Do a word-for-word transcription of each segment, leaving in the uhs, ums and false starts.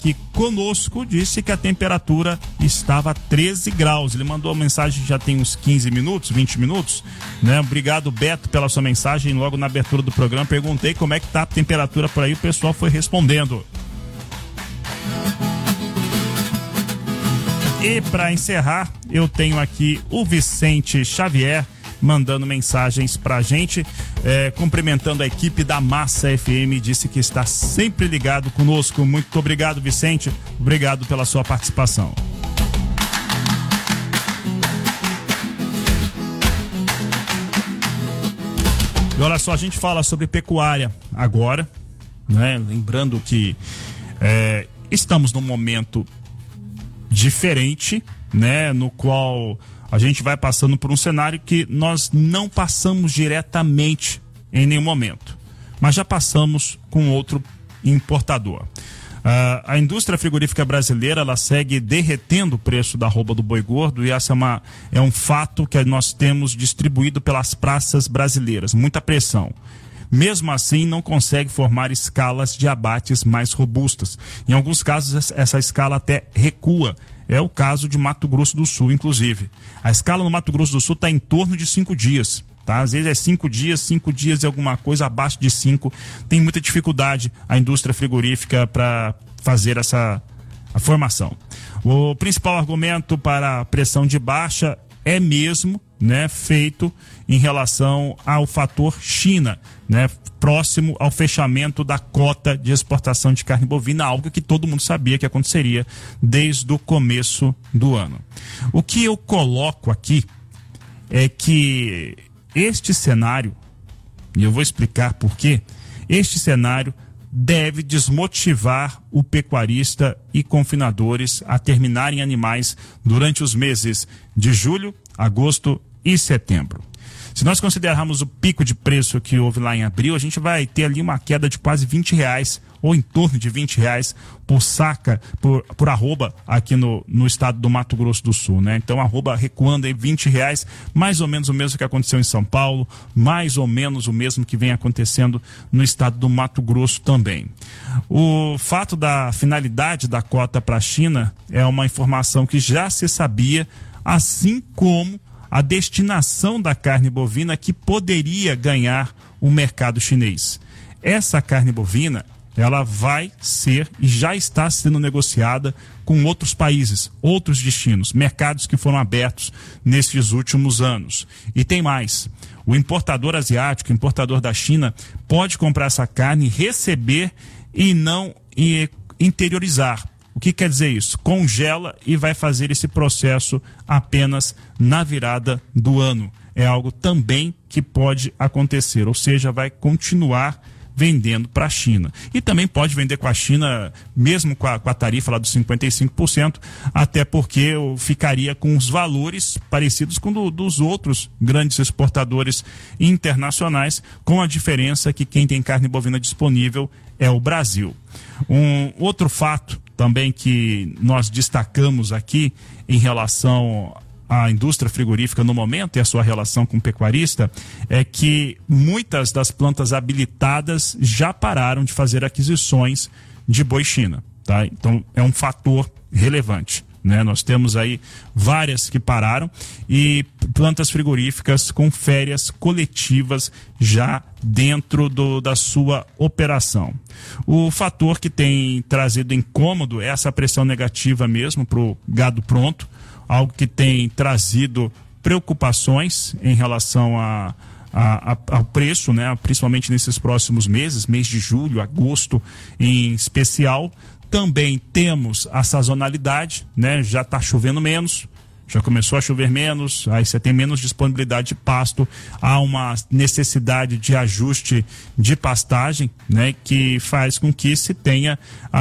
aqui conosco, disse que a temperatura estava treze graus. Ele mandou a mensagem já tem uns quinze minutos, vinte minutos, né? Obrigado, Beto, pela sua mensagem. Logo na abertura do programa perguntei como é que tá a temperatura por aí, o pessoal foi respondendo. E para encerrar, eu tenho aqui o Vicente Xavier mandando mensagens pra gente, é, cumprimentando a equipe da Massa F M, disse que está sempre ligado conosco. Muito obrigado, Vicente, obrigado pela sua participação. E olha só, a gente fala sobre pecuária agora, né? Lembrando que é, estamos num momento diferente, né? No qual a gente vai passando por um cenário que nós não passamos diretamente em nenhum momento, mas já passamos com outro importador. Uh, a indústria frigorífica brasileira, ela segue derretendo o preço da arroba do boi gordo, e essa é, uma, é um fato que nós temos distribuído pelas praças brasileiras, muita pressão. Mesmo assim, não consegue formar escalas de abates mais robustas. Em alguns casos, essa escala até recua. É o caso de Mato Grosso do Sul, inclusive. A escala no Mato Grosso do Sul está em torno de cinco dias. Tá? Às vezes é cinco dias, cinco dias e alguma coisa abaixo de cinco. Tem muita dificuldade a indústria frigorífica para fazer essa a formação. O principal argumento para a pressão de baixa é mesmo, né, feito em relação ao fator China, né, próximo ao fechamento da cota de exportação de carne bovina, algo que todo mundo sabia que aconteceria desde o começo do ano. O que eu coloco aqui é que este cenário, e eu vou explicar por quê, este cenário deve desmotivar o pecuarista e confinadores a terminarem animais durante os meses de julho, agosto e setembro. Se nós considerarmos o pico de preço que houve lá em abril, a gente vai ter ali uma queda de quase vinte reais, ou em torno de vinte reais por saca, por, por arroba aqui no, no estado do Mato Grosso do Sul, né? Então, arroba recuando em vinte reais, mais ou menos o mesmo que aconteceu em São Paulo, mais ou menos o mesmo que vem acontecendo no estado do Mato Grosso também. O fato da finalidade da cota para a China é uma informação que já se sabia, assim como a destinação da carne bovina que poderia ganhar o mercado chinês. Essa carne bovina, ela vai ser e já está sendo negociada com outros países, outros destinos, mercados que foram abertos nesses últimos anos. E tem mais, o importador asiático, o importador da China, pode comprar essa carne, receber e não e interiorizar. O que quer dizer isso? Congela e vai fazer esse processo apenas na virada do ano. É algo também que pode acontecer, ou seja, vai continuar vendendo para a China. E também pode vender com a China, mesmo com a, com a tarifa lá dos cinquenta e cinco por cento, até porque ficaria com os valores parecidos com do, dos outros grandes exportadores internacionais, com a diferença que quem tem carne bovina disponível é o Brasil. Um outro fato também que nós destacamos aqui em relação à indústria frigorífica no momento e a sua relação com o pecuarista é que muitas das plantas habilitadas já pararam de fazer aquisições de boi China, tá? Então é um fator relevante, né? Nós temos aí várias que pararam e plantas frigoríficas com férias coletivas já dentro do, da sua operação. O fator que tem trazido incômodo é essa pressão negativa mesmo para o gado pronto, algo que tem trazido preocupações em relação a, a, a, ao preço, né? Principalmente nesses próximos meses, mês de julho, agosto em especial. Também temos a sazonalidade, né? Já está chovendo menos, já começou a chover menos, aí você tem menos disponibilidade de pasto, há uma necessidade de ajuste de pastagem, né? Que faz com que se tenha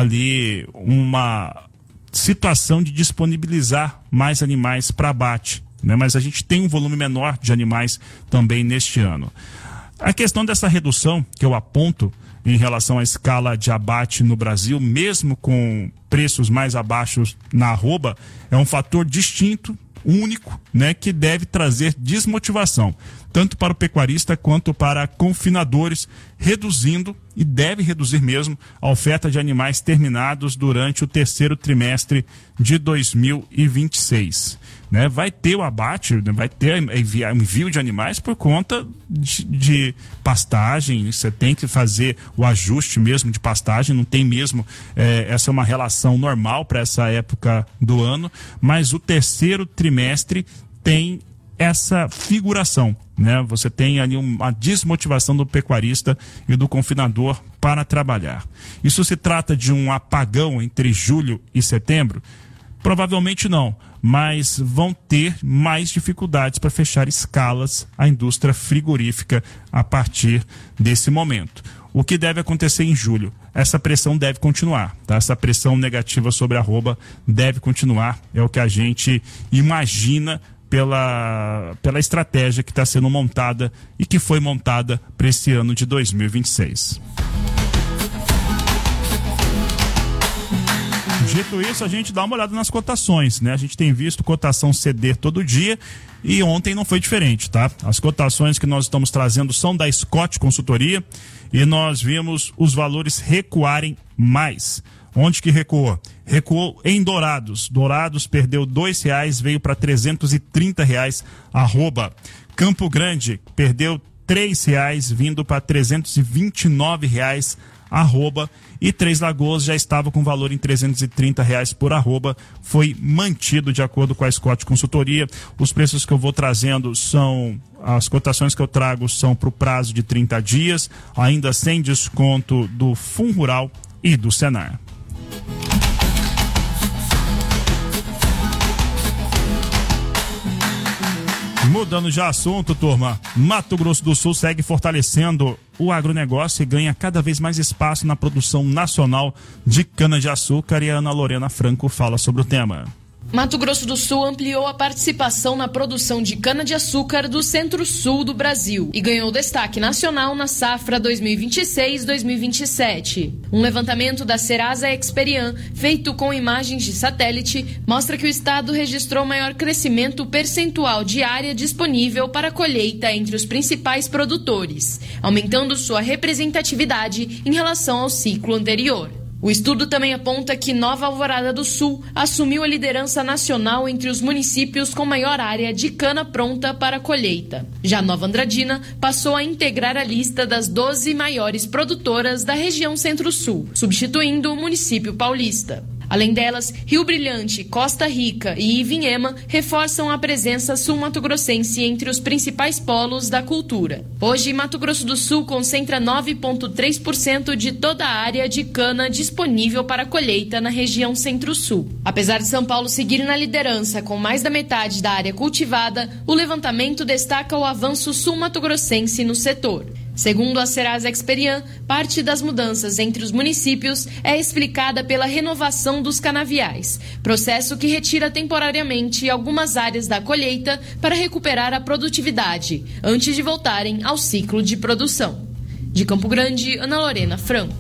ali uma situação de disponibilizar mais animais para abate, né? Mas a gente tem um volume menor de animais também neste ano. A questão dessa redução que eu aponto em relação à escala de abate no Brasil, mesmo com preços mais abaixo na arroba, é um fator distinto único, né, que deve trazer desmotivação, tanto para o pecuarista quanto para confinadores, reduzindo, e deve reduzir mesmo, a oferta de animais terminados durante o terceiro trimestre de dois mil e vinte e seis. Né? Vai ter o abate, vai ter envio de animais por conta de, de pastagem. Você tem que fazer o ajuste mesmo de pastagem, não tem mesmo, é, essa é uma relação normal para essa época do ano, mas o terceiro trimestre tem essa figuração, né? Você tem ali uma desmotivação do pecuarista e do confinador para trabalhar. Isso se trata de um apagão entre julho e setembro? Provavelmente não, mas vão ter mais dificuldades para fechar escalas a indústria frigorífica a partir desse momento. O que deve acontecer em julho? Essa pressão deve continuar, tá? Essa pressão negativa sobre a arroba deve continuar, é o que a gente imagina pela, pela estratégia que está sendo montada e que foi montada para esse ano de dois mil e vinte e seis. Dito isso, a gente dá uma olhada nas cotações, né? A gente tem visto cotação ceder todo dia e ontem não foi diferente, tá? As cotações que nós estamos trazendo são da Scott Consultoria e nós vimos os valores recuarem mais. Onde que recuou? Recuou em Dourados. Dourados perdeu dois reais, veio para trezentos e trinta reais. Arroba. Campo Grande perdeu três reais, vindo para trezentos e vinte e nove reais. Arroba. E Três Lagoas já estava com valor em trezentos e trinta reais por arroba, foi mantido de acordo com a Scott Consultoria. Os preços que eu vou trazendo são, as cotações que eu trago são para o prazo de trinta dias, ainda sem desconto do Fundo Rural e do Senar. Mudando de assunto, turma, Mato Grosso do Sul segue fortalecendo o agronegócio e ganha cada vez mais espaço na produção nacional de cana-de-açúcar, e a Ana Lorena Franco fala sobre o tema. Mato Grosso do Sul ampliou a participação na produção de cana-de-açúcar do centro-sul do Brasil e ganhou destaque nacional na safra dois mil e vinte e seis dois mil e vinte e sete. Um levantamento da Serasa Experian, feito com imagens de satélite, mostra que o estado registrou maior crescimento percentual de área disponível para colheita entre os principais produtores, aumentando sua representatividade em relação ao ciclo anterior. O estudo também aponta que Nova Alvorada do Sul assumiu a liderança nacional entre os municípios com maior área de cana pronta para colheita. Já Nova Andradina passou a integrar a lista das doze maiores produtoras da região Centro-Sul, substituindo o município paulista. Além delas, Rio Brilhante, Costa Rica e Ivinhema reforçam a presença sul-mato-grossense entre os principais polos da cultura. Hoje, Mato Grosso do Sul concentra nove vírgula três por cento de toda a área de cana disponível para colheita na região Centro-Sul. Apesar de São Paulo seguir na liderança com mais da metade da área cultivada, o levantamento destaca o avanço sul-mato-grossense no setor. Segundo a Serasa Experian, parte das mudanças entre os municípios é explicada pela renovação dos canaviais, processo que retira temporariamente algumas áreas da colheita para recuperar a produtividade, antes de voltarem ao ciclo de produção. De Campo Grande, Ana Lorena Franco.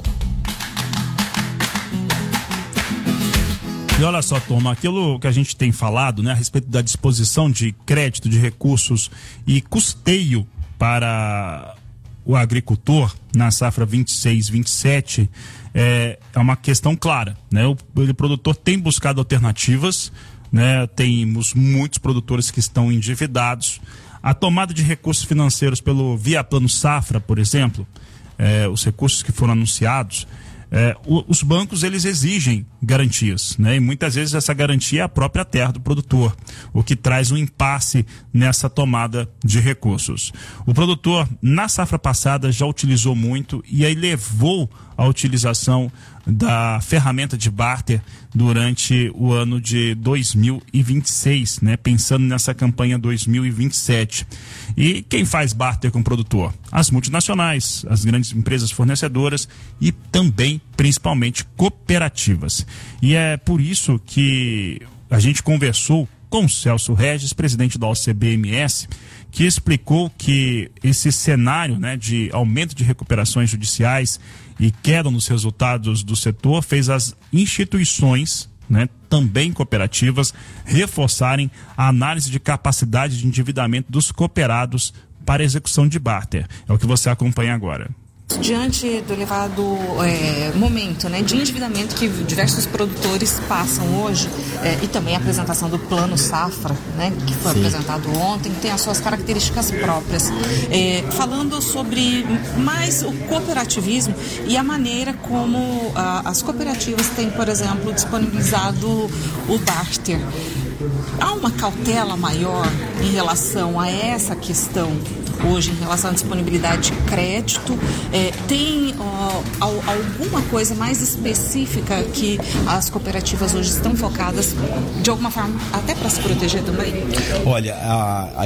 E olha só, turma, aquilo que a gente tem falado, né, a respeito da disposição de crédito, de recursos e custeio para o agricultor na safra vinte e seis, vinte e sete, é, é uma questão clara, né? O, o produtor tem buscado alternativas, né? Temos muitos produtores que estão endividados. A tomada de recursos financeiros pelo via Plano Safra, por exemplo, é, os recursos que foram anunciados, é, o, os bancos eles exigem garantias, né? E muitas vezes essa garantia é a própria terra do produtor, o que traz um impasse nessa tomada de recursos. O produtor na safra passada já utilizou muito e aí levou a utilização da ferramenta de barter durante o ano de dois mil e vinte e seis, né? Pensando nessa campanha dois mil e vinte e sete. E quem faz barter com o produtor? As multinacionais, as grandes empresas fornecedoras e também, principalmente, cooperativas. E é por isso que a gente conversou com o Celso Regis, presidente da O C B M S, que explicou que esse cenário, né, de aumento de recuperações judiciais e queda nos resultados do setor fez as instituições, né, também cooperativas, reforçarem a análise de capacidade de endividamento dos cooperados para execução de barter. É o que você acompanha agora. Diante do elevado é, momento, né, de endividamento que diversos produtores passam hoje, é, e também a apresentação do Plano Safra, né, que foi Sim. apresentado ontem, tem as suas características próprias. É, falando sobre mais o cooperativismo e a maneira como a, as cooperativas têm, por exemplo, disponibilizado o barter. Há uma cautela maior em relação a essa questão hoje, em relação à disponibilidade de crédito? É, tem ó, alguma coisa mais específica que as cooperativas hoje estão focadas, de alguma forma, até para se proteger também? Olha, a, a,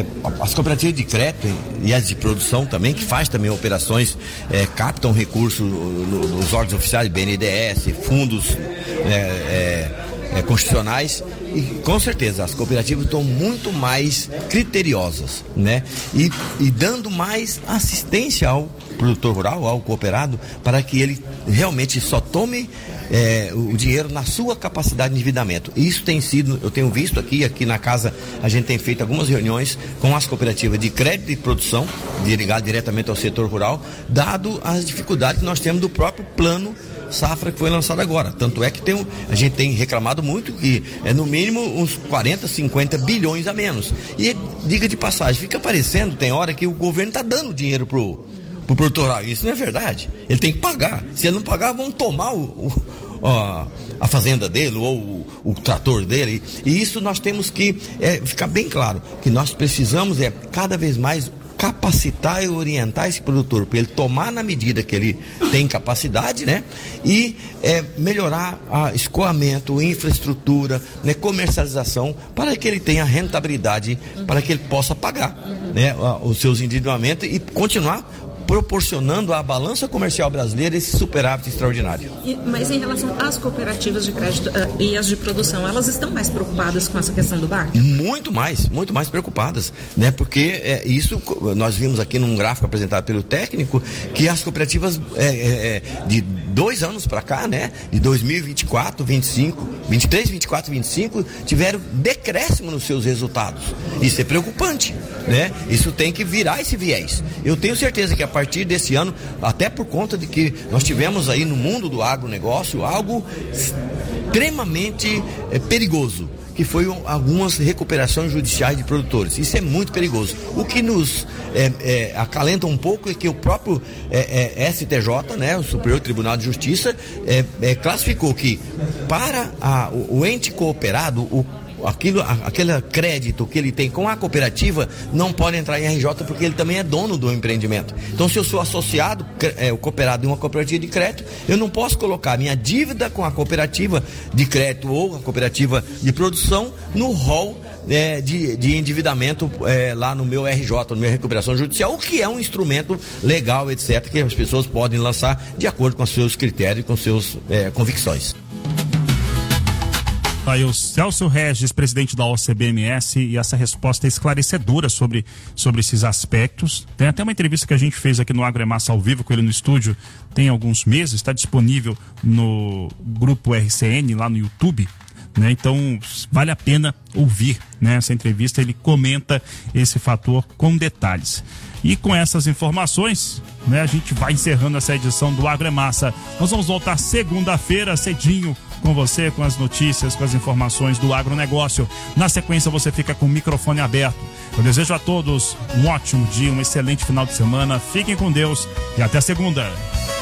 as cooperativas de crédito e as de produção também, que faz também operações, é, captam recursos nos órgãos oficiais, B N D E S, fundos é, é, é, constitucionais. E com certeza as cooperativas estão muito mais criteriosas, né? E, e dando mais assistência ao produtor rural, ao cooperado, para que ele realmente só tome é, o dinheiro na sua capacidade de endividamento. E isso tem sido, eu tenho visto aqui, aqui na casa, a gente tem feito algumas reuniões com as cooperativas de crédito e produção, ligado diretamente ao setor rural, dado as dificuldades que nós temos do próprio plano Safra que foi lançado agora. Tanto é que tem um, a gente tem reclamado muito que é no mínimo uns quarenta, cinquenta bilhões a menos. E diga de passagem, fica parecendo, tem hora que o governo está dando dinheiro pro, pro produtor rural. Isso não é verdade. Ele tem que pagar. Se ele não pagar, vão tomar o, o, a, a fazenda dele ou o, o trator dele. E isso nós temos que é, ficar bem claro, que nós precisamos é cada vez mais capacitar e orientar esse produtor para ele tomar na medida que ele tem capacidade, né? E é, melhorar a escoamento, infraestrutura, né? Comercialização, para que ele tenha rentabilidade, uhum. para que ele possa pagar, uhum. né? os seus endividamentos e continuar proporcionando à balança comercial brasileira esse superávit extraordinário. E, mas em relação às cooperativas de crédito uh, e as de produção, elas estão mais preocupadas com essa questão do barter? Muito mais, muito mais preocupadas, né? Porque é, isso, nós vimos aqui num gráfico apresentado pelo técnico, que as cooperativas é, é, de dois anos para cá, né? De dois mil e vinte e quatro, vinte e cinco, vinte e três, vinte e quatro, vinte e cinco, tiveram decréscimo nos seus resultados. Isso é preocupante, né? Isso tem que virar esse viés. Eu tenho certeza que a A partir desse ano, até por conta de que nós tivemos aí no mundo do agronegócio algo extremamente é, perigoso, que foi um, algumas recuperações judiciais de produtores. Isso é muito perigoso. O que nos é, é, acalenta um pouco é que o próprio é, é, S T J, né, o Superior Tribunal de Justiça, é, é, classificou que para a, o, o ente cooperado, o Aquilo, aquele crédito que ele tem com a cooperativa não pode entrar em R J porque ele também é dono do empreendimento. Então, se eu sou associado, é, o cooperado em uma cooperativa de crédito, eu não posso colocar minha dívida com a cooperativa de crédito ou a cooperativa de produção no rol é, de, de endividamento é, lá no meu R J, no meu recuperação judicial, o que é um instrumento legal, etcétera, que as pessoas podem lançar de acordo com os seus critérios e com suas é, convicções. Aí o Celso Regis, presidente da O C B M S, e essa resposta é esclarecedora sobre, sobre esses aspectos. Tem até uma entrevista que a gente fez aqui no Agro é Massa ao vivo com ele no estúdio, tem alguns meses, está disponível no grupo R C N, lá no YouTube, né? Então vale a pena ouvir, né, essa entrevista, ele comenta esse fator com detalhes. E com essas informações, né, a gente vai encerrando essa edição do Agro é Massa. Nós vamos voltar segunda-feira, cedinho, com você, com as notícias, com as informações do agronegócio. Na sequência, você fica com o microfone aberto. Eu desejo a todos um ótimo dia, um excelente final de semana. Fiquem com Deus e até segunda.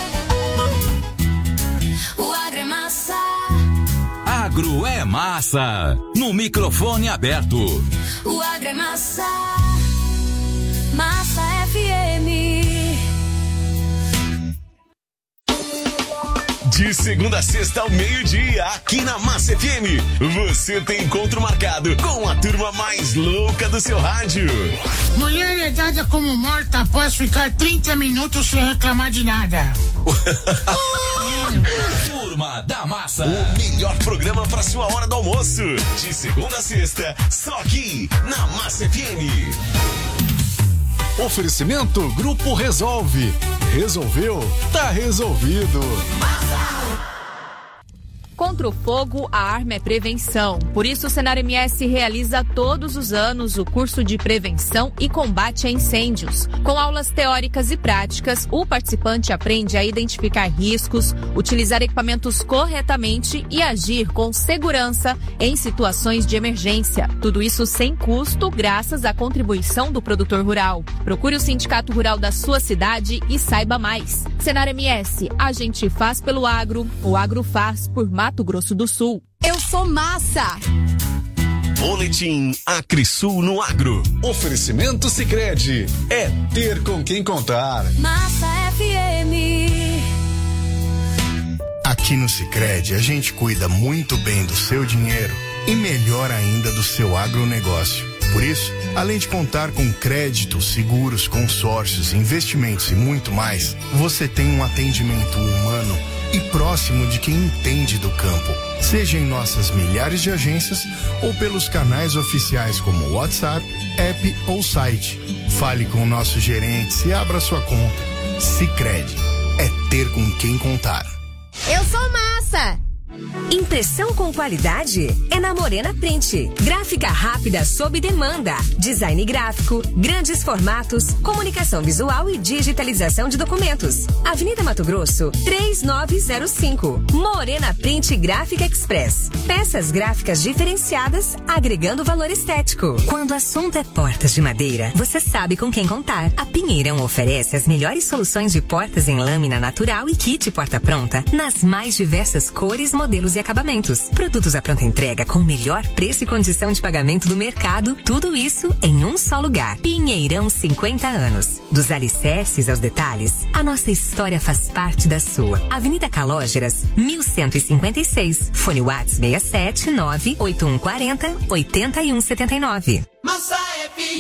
O Agro é Massa. Agro é Massa. No microfone aberto. O Agro é Massa. Massa F M. De segunda a sexta ao meio-dia, aqui na Massa F M, você tem encontro marcado com a turma mais louca do seu rádio. Mulher é dada como morta após ficar trinta minutos sem reclamar de nada. Turma da Massa, o melhor programa para sua hora do almoço. De segunda a sexta, só aqui na Massa F M. Oferecimento Grupo Resolve. Resolveu? Tá resolvido. Massa. Contra o fogo, a arma é prevenção. Por isso, o Senar M S realiza todos os anos o curso de prevenção e combate a incêndios. Com aulas teóricas e práticas, o participante aprende a identificar riscos, utilizar equipamentos corretamente e agir com segurança em situações de emergência. Tudo isso sem custo, graças à contribuição do produtor rural. Procure o Sindicato Rural da sua cidade e saiba mais. Senar M S, a gente faz pelo agro, o agro faz por Mato Grosso do Sul. Eu sou massa! Boletim Acrisul no Agro. Oferecimento Sicredi. É ter com quem contar. Massa F M. Aqui no Sicredi a gente cuida muito bem do seu dinheiro e melhor ainda do seu agronegócio. Por isso, além de contar com créditos, seguros, consórcios, investimentos e muito mais, você tem um atendimento humano e próximo de quem entende do campo. Seja em nossas milhares de agências ou pelos canais oficiais como WhatsApp, app ou site. Fale com o nosso gerente e abra sua conta. Sicredi. É ter com quem contar. Eu sou massa! Impressão com qualidade é na Morena Print. Gráfica rápida sob demanda. Design gráfico, grandes formatos, comunicação visual e digitalização de documentos. Avenida Mato Grosso, três nove zero cinco. Morena Print Gráfica Express. Peças gráficas diferenciadas, agregando valor estético. Quando o assunto é portas de madeira, você sabe com quem contar. A Pinheirão oferece as melhores soluções de portas em lâmina natural e kit porta pronta nas mais diversas cores, modelos e acabamentos. Produtos à pronta entrega com o melhor preço e condição de pagamento do mercado. Tudo isso em um só lugar. Pinheirão, cinquenta anos. Dos alicerces aos detalhes, a nossa história faz parte da sua. Avenida Calógeras, mil cento e cinquenta e seis. Fone WhatsApp seis sete nove oito um quatro zero oito um sete nove. Massa F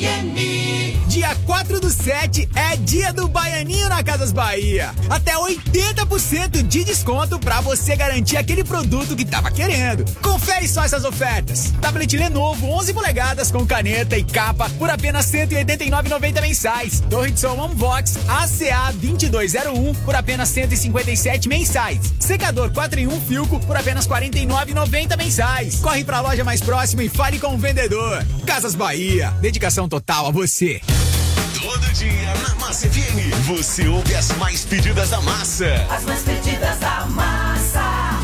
M. Dia quatro do sete é dia do Baianinho na Casas Bahia. Até oitenta por cento de desconto pra você garantir aquele produto que tava querendo. Confere só essas ofertas. Tablet Lenovo onze polegadas com caneta e capa por apenas cento e oitenta e nove reais e noventa centavos mensais. Torre de som Unbox A C A vinte e dois zero um por apenas cento e cinquenta e sete reais mensais. Secador quatro em um Filco por apenas quarenta e nove reais e noventa centavos mensais. Corre pra loja mais próxima e fale com o vendedor. Casas Bahia, dedicação total a você. Todo dia na Massa F M, você ouve as mais pedidas da massa. As mais pedidas da massa.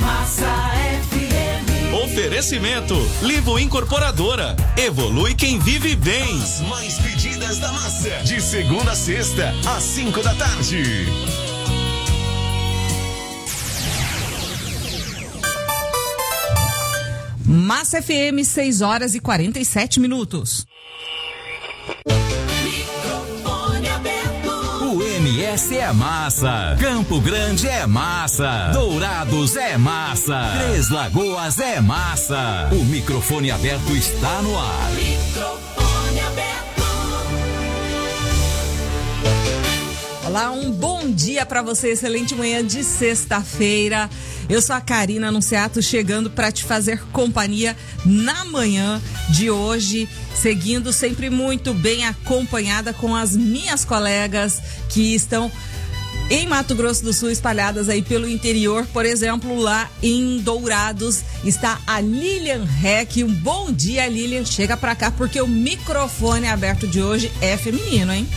Massa F M. Oferecimento Livo Incorporadora. Evolui quem vive bem. As mais pedidas da massa. De segunda a sexta, às cinco da tarde. Massa F M, seis horas e quarenta e sete minutos. O M S é massa. Campo Grande é massa. Dourados é massa. Três Lagoas é massa. O microfone aberto está no ar. Microfone aberto. Olá, um bom dia para você, excelente manhã de sexta-feira. Eu sou a Karina Anunciato, chegando para te fazer companhia na manhã de hoje, seguindo sempre muito bem acompanhada com as minhas colegas que estão em Mato Grosso do Sul, espalhadas aí pelo interior. Por exemplo, lá em Dourados está a Lilian Heck. Um bom dia, Lilian. Chega para cá porque o microfone aberto de hoje é feminino, hein?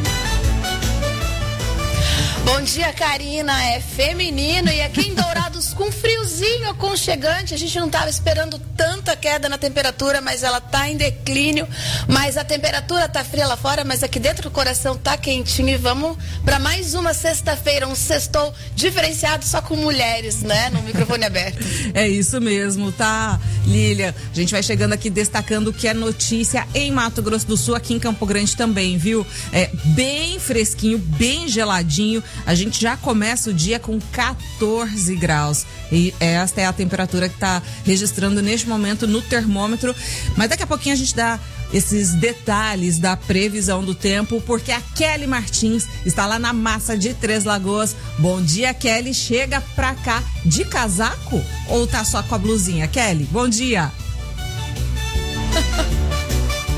Bom dia, Karina, é feminino e aqui em Dourados com friozinho aconchegante, a gente não estava esperando tanta queda na temperatura, mas ela tá em declínio, mas a temperatura tá fria lá fora, mas aqui dentro do coração tá quentinho e vamos para mais uma sexta-feira, um sextou diferenciado só com mulheres, né, no microfone aberto. É isso mesmo, tá, Lília? A gente vai chegando aqui destacando o que é notícia em Mato Grosso do Sul, aqui em Campo Grande também, viu? É bem fresquinho, bem geladinho. A gente já começa o dia com quatorze graus e esta é a temperatura que está registrando neste momento no termômetro, mas daqui a pouquinho a gente dá esses detalhes da previsão do tempo, porque a Kelly Martins está lá na Massa de Três Lagoas. Bom dia, Kelly. Chega pra cá de casaco ou tá só com a blusinha? Kelly, bom dia.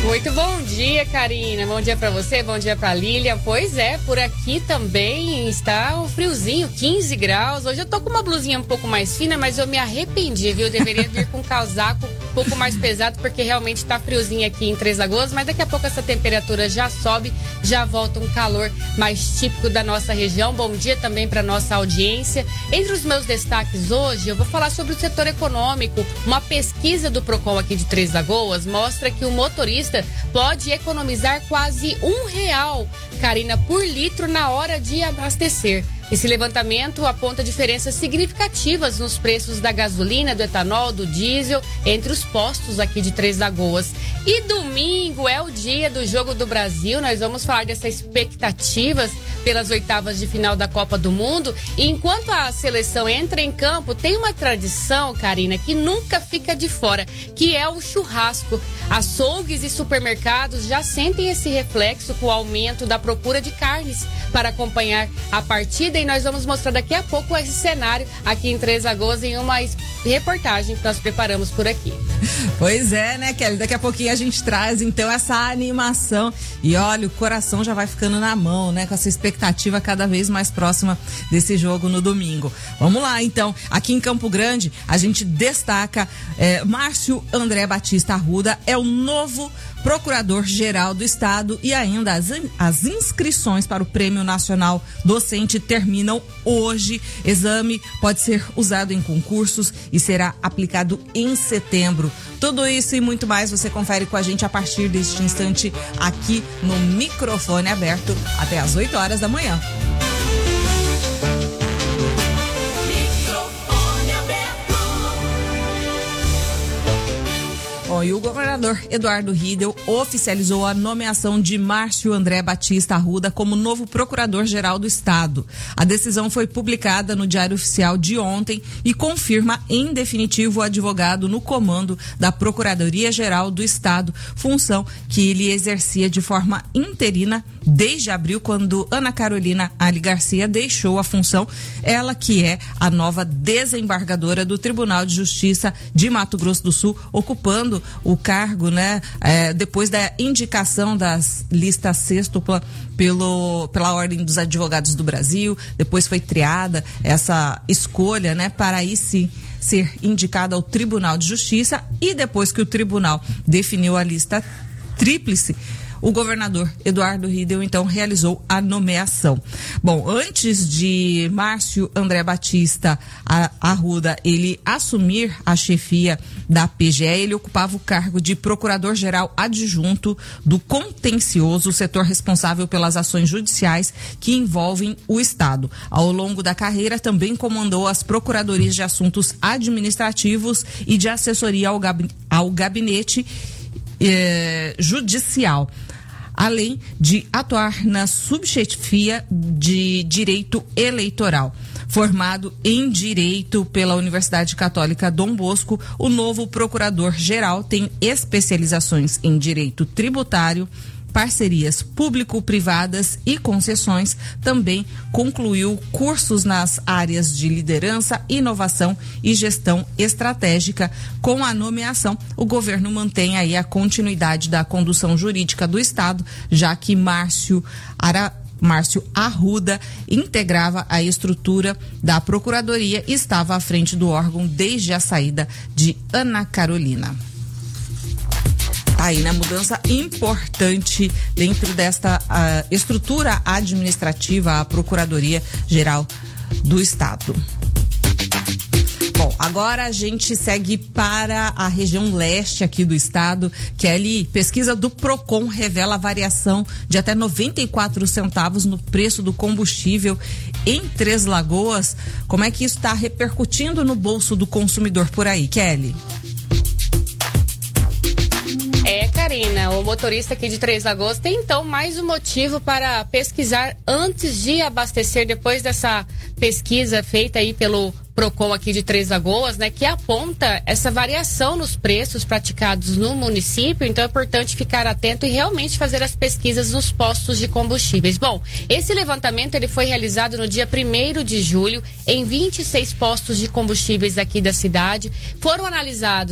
Muito bom dia, Karina. Bom dia pra você, bom dia pra Lilian. Pois é, por aqui também está um friozinho, quinze graus. Hoje eu tô com uma blusinha um pouco mais fina, mas eu me arrependi, viu? Eu deveria vir com um casaco um pouco mais pesado, porque realmente tá friozinho aqui em Três Lagoas, mas daqui a pouco essa temperatura já sobe, já volta um calor mais típico da nossa região. Bom dia também pra nossa audiência. Entre os meus destaques hoje, eu vou falar sobre o setor econômico. Uma pesquisa do Procon aqui de Três Lagoas mostra que o motorista pode economizar quase um real, Karina, por litro na hora de abastecer. Esse levantamento aponta diferenças significativas nos preços da gasolina, do etanol, do diesel, entre os postos aqui de Três Lagoas. E domingo é o dia do Jogo do Brasil. Nós vamos falar dessas expectativas pelas oitavas de final da Copa do Mundo. E enquanto a seleção entra em campo, tem uma tradição, Karina, que nunca fica de fora, que é o churrasco. Açougues e supermercados já sentem esse reflexo com o aumento da procura de carnes para acompanhar a partida. E nós vamos mostrar daqui a pouco esse cenário aqui em Três Lagoas em uma reportagem que nós preparamos por aqui. Pois é, né, Kelly? Daqui a pouquinho a gente traz, então, essa animação. E olha, o coração já vai ficando na mão, né? Com essa expectativa cada vez mais próxima desse jogo no domingo. Vamos lá, então. Aqui em Campo Grande, a gente destaca é, Márcio André Batista Arruda, é o novo Procurador-Geral do Estado, e ainda as, as inscrições para o Prêmio Nacional Docente terminam hoje. Exame pode ser usado em concursos e será aplicado em setembro. Tudo isso e muito mais você confere com a gente a partir deste instante aqui no Microfone Aberto até às oito horas da manhã. Bom, e o governador Eduardo Riedel oficializou a nomeação de Márcio André Batista Arruda como novo procurador-geral do Estado. A decisão foi publicada no Diário Oficial de ontem e confirma em definitivo o advogado no comando da Procuradoria-Geral do Estado, função que ele exercia de forma interina desde abril, quando Ana Carolina Ali Garcia deixou a função, ela que é a nova desembargadora do Tribunal de Justiça de Mato Grosso do Sul, ocupando o cargo, né, é, depois da indicação das listas sextupla pelo, pela Ordem dos Advogados do Brasil. Depois foi triada essa escolha, né, para aí sim ser indicada ao Tribunal de Justiça, e depois que o tribunal definiu a lista tríplice, o governador Eduardo Riedel, então, realizou a nomeação. Bom, antes de Márcio André Batista Arruda, ele assumir a chefia da P G E, ele ocupava o cargo de Procurador-Geral Adjunto do Contencioso, setor responsável pelas ações judiciais que envolvem o Estado. Ao longo da carreira, também comandou as Procuradorias de Assuntos Administrativos e de Assessoria ao, gab- ao Gabinete eh, Judicial, além de atuar na subchefia de Direito Eleitoral. Formado em Direito pela Universidade Católica Dom Bosco, o novo procurador-geral tem especializações em Direito Tributário, parcerias público-privadas e concessões. Também concluiu cursos nas áreas de liderança, inovação e gestão estratégica. Com a nomeação, o governo mantém aí a continuidade da condução jurídica do Estado, já que Márcio Ara Márcio Arruda integrava a estrutura da Procuradoria e estava à frente do órgão desde a saída de Ana Carolina. Tá aí, né? Mudança importante dentro desta uh, estrutura administrativa, a Procuradoria-Geral do Estado. Bom, agora a gente segue para a região leste aqui do estado, que é ali, pesquisa do Procon revela variação de até noventa e quatro centavos no preço do combustível em Três Lagoas. Como é que isso está repercutindo no bolso do consumidor por aí, Kelly? É, Karina, o motorista aqui de Três Lagoas tem então mais um motivo para pesquisar antes de abastecer, depois dessa pesquisa feita aí pelo Procon aqui de Três Lagoas, né, que aponta essa variação nos preços praticados no município. Então é importante ficar atento e realmente fazer as pesquisas nos postos de combustíveis. Bom, esse levantamento ele foi realizado no dia primeiro de julho em vinte e seis postos de combustíveis aqui da cidade. Foram analisados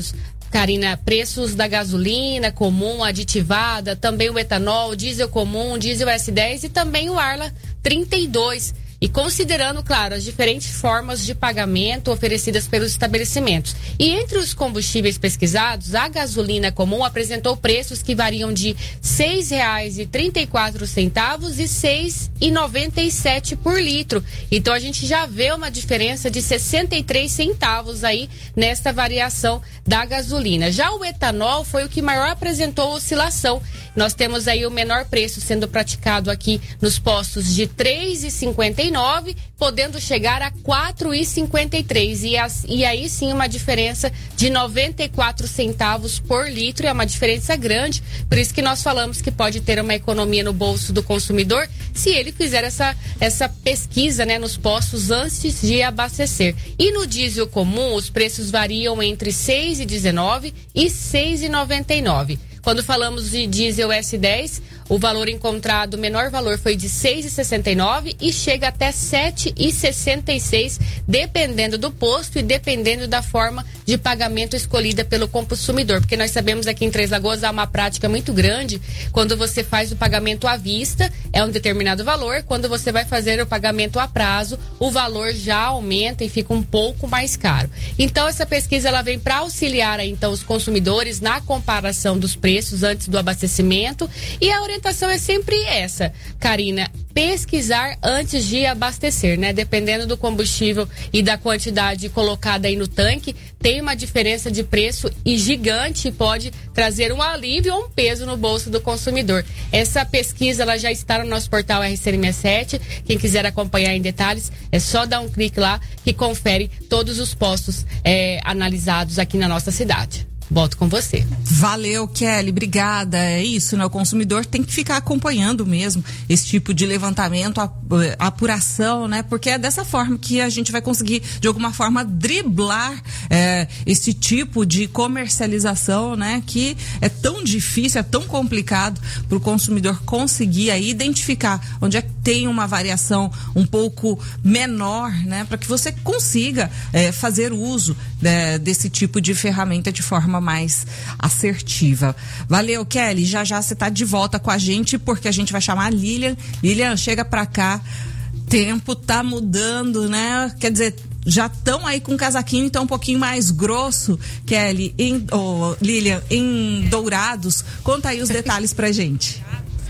Karina, preços da gasolina comum, aditivada, também o etanol, diesel comum, diesel S dez e também o Arla trinta e dois. E considerando, claro, as diferentes formas de pagamento oferecidas pelos estabelecimentos. E entre os combustíveis pesquisados, a gasolina comum apresentou preços que variam de seis reais e trinta e quatro centavos e seis reais e noventa e sete centavos por litro. Então a gente já vê uma diferença de sessenta e três centavos aí nesta variação da gasolina. Já o etanol foi o que maior apresentou oscilação. Nós temos aí o menor preço sendo praticado aqui nos postos de três reais e cinquenta e nove centavos, podendo chegar a quatro reais e cinquenta e três centavos. E, e aí sim uma diferença de noventa e quatro centavos por litro, é uma diferença grande. Por isso que nós falamos que pode ter uma economia no bolso do consumidor se ele fizer essa, essa pesquisa, né, nos postos antes de abastecer. E no diesel comum, os preços variam entre seis reais e dezenove centavos e seis reais e noventa e nove centavos. Quando falamos de diesel S dez, o valor encontrado, o menor valor foi de seis reais e sessenta e nove centavos e chega até sete reais e sessenta e seis centavos, dependendo do posto e dependendo da forma de pagamento escolhida pelo consumidor. Porque nós sabemos aqui em Três Lagoas há uma prática muito grande, quando você faz o pagamento à vista, é um determinado valor, quando você vai fazer o pagamento a prazo, o valor já aumenta e fica um pouco mais caro. Então essa pesquisa ela vem para auxiliar aí, então, os consumidores na comparação dos preços antes do abastecimento, e a orientação é sempre essa, Karina, pesquisar antes de abastecer, né? Dependendo do combustível e da quantidade colocada aí no tanque, tem uma diferença de preço e gigante, pode trazer um alívio ou um peso no bolso do consumidor. Essa pesquisa ela já está no nosso portal R C N sessenta e sete. Quem quiser acompanhar em detalhes, é só dar um clique lá que confere todos os postos é, analisados aqui na nossa cidade. Volto com você. Valeu, Kelly, obrigada. É isso, né? O consumidor tem que ficar acompanhando mesmo esse tipo de levantamento, apuração, né? Porque é dessa forma que a gente vai conseguir, de alguma forma, driblar é, esse tipo de comercialização, né? Que é tão difícil, é tão complicado para o consumidor conseguir aí identificar onde é que tem uma variação um pouco menor, né? Para que você consiga é, fazer uso é, desse tipo de ferramenta de forma mais assertiva. Valeu, Kelly. Já já você tá de volta com a gente, porque a gente vai chamar a Lilian. Lilian, chega pra cá. Tempo tá mudando, né? Quer dizer, já estão aí com o casaquinho, então um pouquinho mais grosso, Kelly, em, oh, Lilian, em Dourados. Conta aí os detalhes pra gente.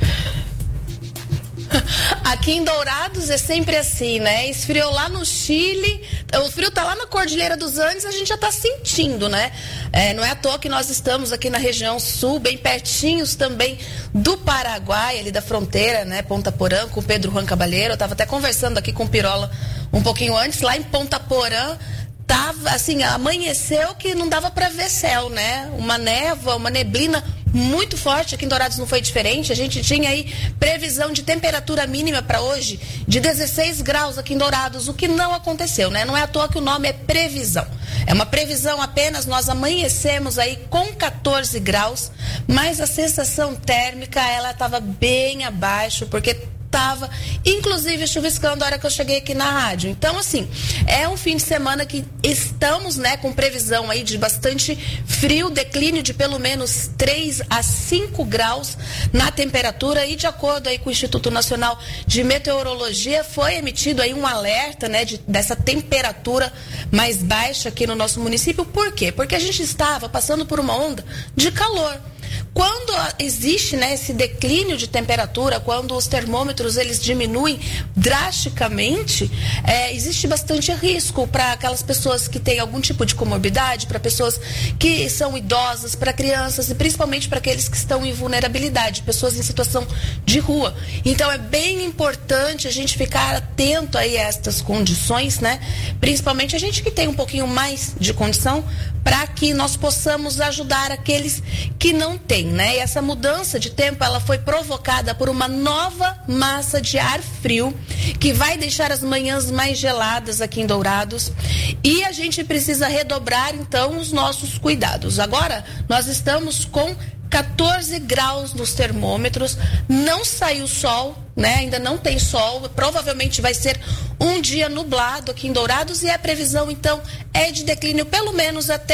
Aqui em Dourados é sempre assim, né? Esfriou lá no Chile, o frio tá lá na Cordilheira dos Andes, a gente já tá sentindo, né? É, não é à toa que nós estamos aqui na região sul, bem pertinhos também do Paraguai, ali da fronteira, né? Ponta Porã, com o Pedro Juan Cabalheiro. Eu tava até conversando aqui com o Pirola um pouquinho antes, lá em Ponta Porã, tava, assim, amanheceu que não dava para ver céu, né? Uma névoa, uma neblina muito forte. Aqui em Dourados não foi diferente. A gente tinha aí previsão de temperatura mínima para hoje de dezesseis graus aqui em Dourados, o que não aconteceu, né? Não é à toa que o nome é previsão. É uma previsão apenas, nós amanhecemos aí com quatorze graus, mas a sensação térmica, ela estava bem abaixo, porque tava, inclusive, chuviscando a hora que eu cheguei aqui na rádio. Então, assim, é um fim de semana que estamos, né, com previsão aí de bastante frio, declínio de pelo menos três a cinco graus na temperatura, e de acordo aí com o Instituto Nacional de Meteorologia, foi emitido aí um alerta, né, de, dessa temperatura mais baixa aqui no nosso município. Por quê? Porque a gente estava passando por uma onda de calor. Quando existe, né, esse declínio de temperatura, quando os termômetros eles diminuem drasticamente, é, existe bastante risco para aquelas pessoas que têm algum tipo de comorbidade, para pessoas que são idosas, para crianças e principalmente para aqueles que estão em vulnerabilidade, pessoas em situação de rua. Então é bem importante a gente ficar atento aí a estas condições, né? Principalmente a gente que tem um pouquinho mais de condição, para que nós possamos ajudar aqueles que não têm, né? E essa mudança de tempo, ela foi provocada por uma nova massa de ar frio que vai deixar as manhãs mais geladas aqui em Dourados, e a gente precisa redobrar então os nossos cuidados. Agora nós estamos com quatorze graus nos termômetros, não saiu sol, né? Ainda não tem sol, provavelmente vai ser um dia nublado aqui em Dourados, e a previsão então é de declínio pelo menos até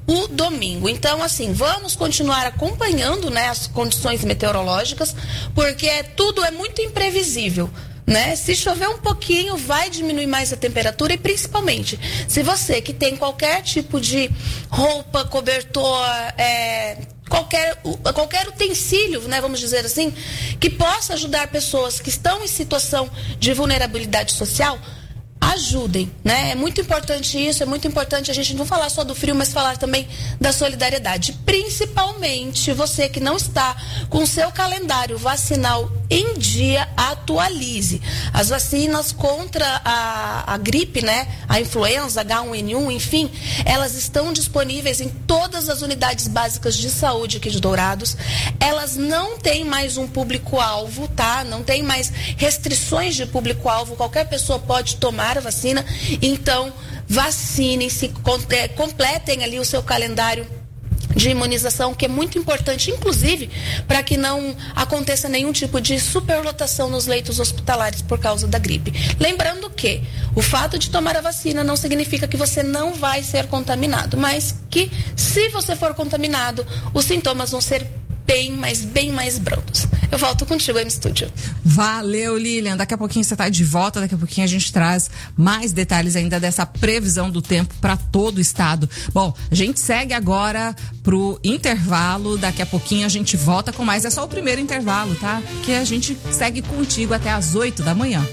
o domingo. Então, assim, vamos continuar acompanhando, né, as condições meteorológicas, porque é, tudo é muito imprevisível. Né? Se chover um pouquinho, vai diminuir mais a temperatura e principalmente, se você que tem qualquer tipo de roupa, cobertor, é, qualquer, qualquer utensílio, né, vamos dizer assim, que possa ajudar pessoas que estão em situação de vulnerabilidade social, ajudem, né? É muito importante isso, é muito importante a gente não falar só do frio, mas falar também da solidariedade. Principalmente você que não está com o seu calendário vacinal em dia, atualize. As vacinas contra a, a gripe, né? A influenza, H um N um, enfim, elas estão disponíveis em todas as unidades básicas de saúde aqui de Dourados. Elas não têm mais um público-alvo, tá? Não tem mais restrições de público-alvo. Qualquer pessoa pode tomar a vacina. Então, vacinem-se, completem ali o seu calendário de imunização, que é muito importante, inclusive, para que não aconteça nenhum tipo de superlotação nos leitos hospitalares por causa da gripe. Lembrando que o fato de tomar a vacina não significa que você não vai ser contaminado, mas que, se você for contaminado, os sintomas vão ser bem, mas bem mais brandos. Eu volto contigo aí no estúdio. Valeu, Lilian. Daqui a pouquinho você está de volta, daqui a pouquinho a gente traz mais detalhes ainda dessa previsão do tempo para todo o estado. Bom, a gente segue agora pro intervalo, daqui a pouquinho a gente volta com mais. É só o primeiro intervalo, tá? Que a gente segue contigo até às oito da manhã.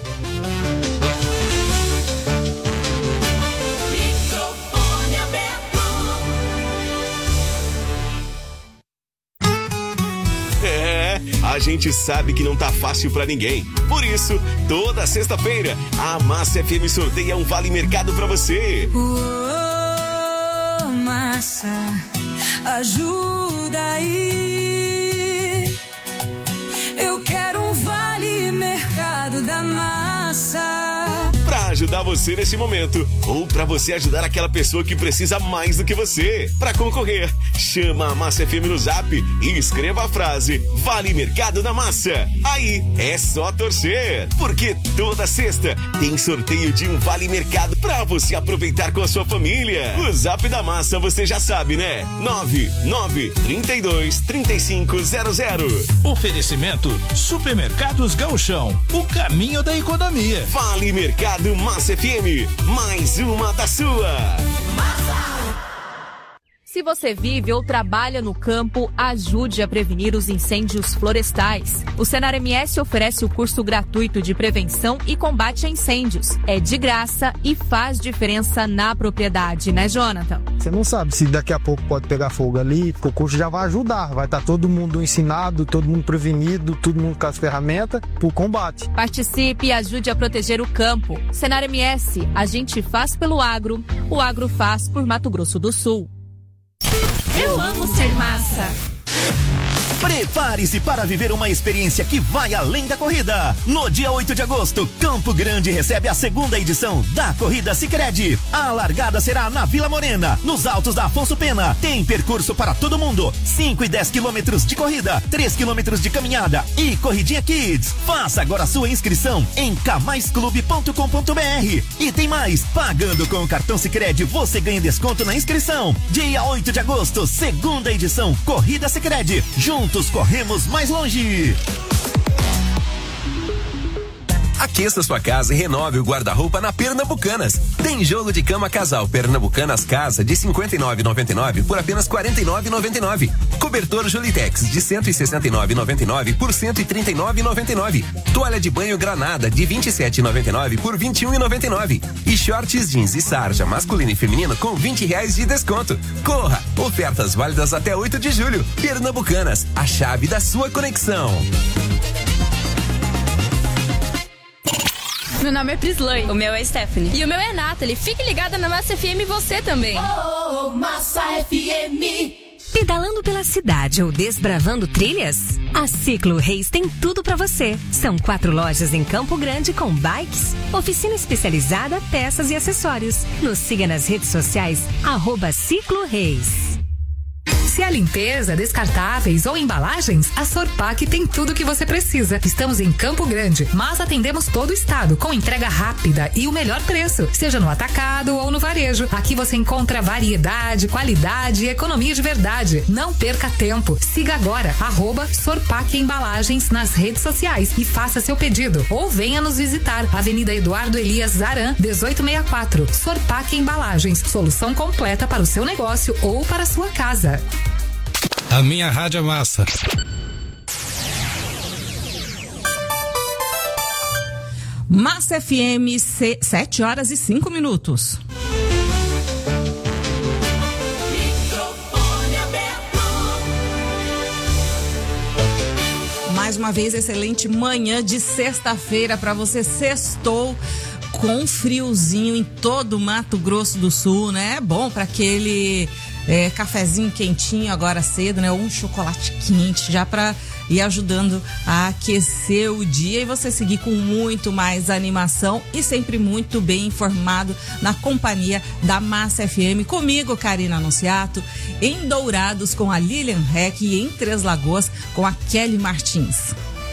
A gente sabe que não tá fácil pra ninguém. Por isso, toda sexta-feira, a Massa F M sorteia um Vale Mercado pra você. Oh, Massa, ajuda aí. Eu quero um Vale Mercado da Massa. Pra ajudar você nesse momento, ou pra você ajudar aquela pessoa que precisa mais do que você. Pra concorrer, chama a Massa F M no Zap e escreva a frase Vale Mercado da Massa. Aí é só torcer, porque toda sexta tem sorteio de um Vale Mercado pra você aproveitar com a sua família. O Zap da Massa você já sabe, né? nove nove três dois, três cinco zero zero. Oferecimento Supermercados Gauchão, o caminho da economia. Vale Mercado Massa F M, mais uma da sua. Se você vive ou trabalha no campo, ajude a prevenir os incêndios florestais. O Senar M S oferece o curso gratuito de prevenção e combate a incêndios. É de graça e faz diferença na propriedade, né, Jonathan? Você não sabe se daqui a pouco pode pegar fogo ali, porque o curso já vai ajudar. Vai estar todo mundo ensinado, todo mundo prevenido, todo mundo com as ferramentas para o combate. Participe e ajude a proteger o campo. Senar M S, a gente faz pelo agro, o agro faz por Mato Grosso do Sul. Eu amo ser massa. Prepare-se para viver uma experiência que vai além da corrida. No dia oito de agosto, Campo Grande recebe a segunda edição da Corrida Sicredi. A largada será na Vila Morena, nos altos da Afonso Pena. Tem percurso para todo mundo, cinco e dez quilômetros de corrida, três quilômetros de caminhada e corridinha Kids. Faça agora sua inscrição em k mais clube ponto com ponto b r. E tem mais, pagando com o cartão Sicredi você ganha desconto na inscrição. Dia oito de agosto, segunda edição Corrida Sicredi. Juntos corremos mais longe. Aqueça sua casa e renove o guarda-roupa na Pernambucanas. Tem jogo de cama casal Pernambucanas Casa de cinquenta e nove reais e noventa e nove centavos por apenas quarenta e nove reais e noventa e nove centavos. Cobertor Julitex de cento e sessenta e nove reais e noventa e nove centavos por cento e trinta e nove reais e noventa e nove centavos. Toalha de banho Granada de vinte e sete reais e noventa e nove centavos por vinte e um reais e noventa e nove centavos. E shorts jeans e sarja masculino e feminino com vinte reais de desconto. Corra! Ofertas válidas até oito de julho. Pernambucanas, a chave da sua conexão. Meu nome é Prislane. O meu é Stephanie. E o meu é Nathalie. Fique ligada na Massa F M você também. Oh, Massa F M. Pedalando pela cidade ou desbravando trilhas? A Ciclo Reis tem tudo pra você. São quatro lojas em Campo Grande com bikes, oficina especializada, peças e acessórios. Nos siga nas redes sociais, arroba Ciclo Reis. Se é limpeza, descartáveis ou embalagens, a Sorpac tem tudo o que você precisa. Estamos em Campo Grande, mas atendemos todo o estado com entrega rápida e o melhor preço, seja no atacado ou no varejo. Aqui você encontra variedade, qualidade e economia de verdade. Não perca tempo. Siga agora, arroba Sorpac Embalagens nas redes sociais e faça seu pedido. Ou venha nos visitar, Avenida Eduardo Elias Zaran, dezoito sessenta e quatro. Sorpac Embalagens, solução completa para o seu negócio ou para a sua casa. A minha rádio é massa. Massa F M, sete horas e cinco minutos. Mais uma vez, excelente manhã de sexta-feira para você. Sextou com friozinho em todo o Mato Grosso do Sul, né? É bom para aquele é, cafezinho quentinho agora cedo, né? Ou um chocolate quente, já para ir ajudando a aquecer o dia e você seguir com muito mais animação e sempre muito bem informado na companhia da Massa F M. Comigo, Karina Anunciato, em Dourados com a Lilian Heck e em Três Lagoas com a Kelly Martins.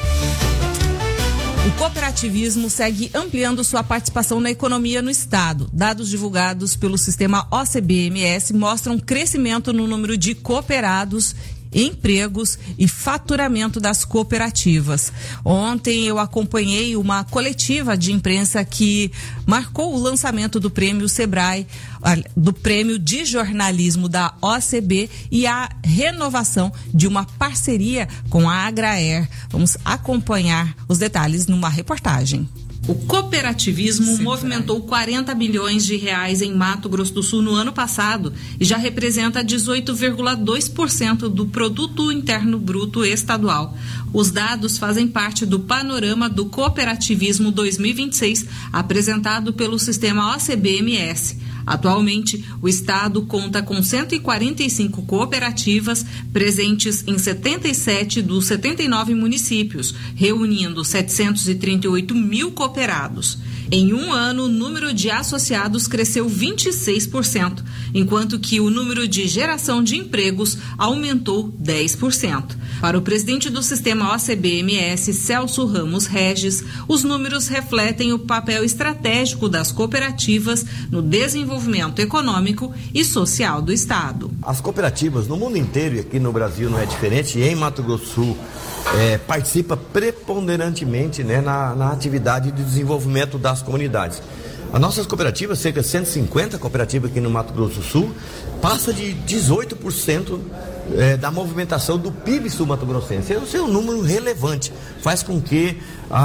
O cooperativismo segue ampliando sua participação na economia no estado. Dados divulgados pelo sistema O C B M S mostram crescimento no número de cooperados, empregos e faturamento das cooperativas. Ontem eu acompanhei uma coletiva de imprensa que marcou o lançamento do prêmio Sebrae, do prêmio de jornalismo da O C B e a renovação de uma parceria com a Agraer. Vamos acompanhar os detalhes numa reportagem. O cooperativismo Sim, movimentou quarenta bilhões de reais em Mato Grosso do Sul no ano passado e já representa dezoito vírgula dois por cento do produto interno bruto estadual. Os dados fazem parte do panorama do cooperativismo dois mil e vinte e seis, apresentado pelo sistema O C B M S. Atualmente, o estado conta com cento e quarenta e cinco cooperativas presentes em setenta e sete dos setenta e nove municípios, reunindo setecentos e trinta e oito mil cooperados. Em um ano, o número de associados cresceu vinte e seis por cento, enquanto que o número de geração de empregos aumentou dez por cento. Para o presidente do sistema O C B M S, Celso Ramos Regis, os números refletem o papel estratégico das cooperativas no desenvolvimento econômico e social do estado. As cooperativas no mundo inteiro, e aqui no Brasil não é diferente, e em Mato Grosso do Sul, é, participa preponderantemente, né, na, na atividade de desenvolvimento das comunidades. As nossas cooperativas, cerca de cento e cinquenta cooperativas aqui no Mato Grosso do Sul, passa de dezoito por cento é, da movimentação do P I B sul-mato-grossense. Esse é um número relevante, faz com que a,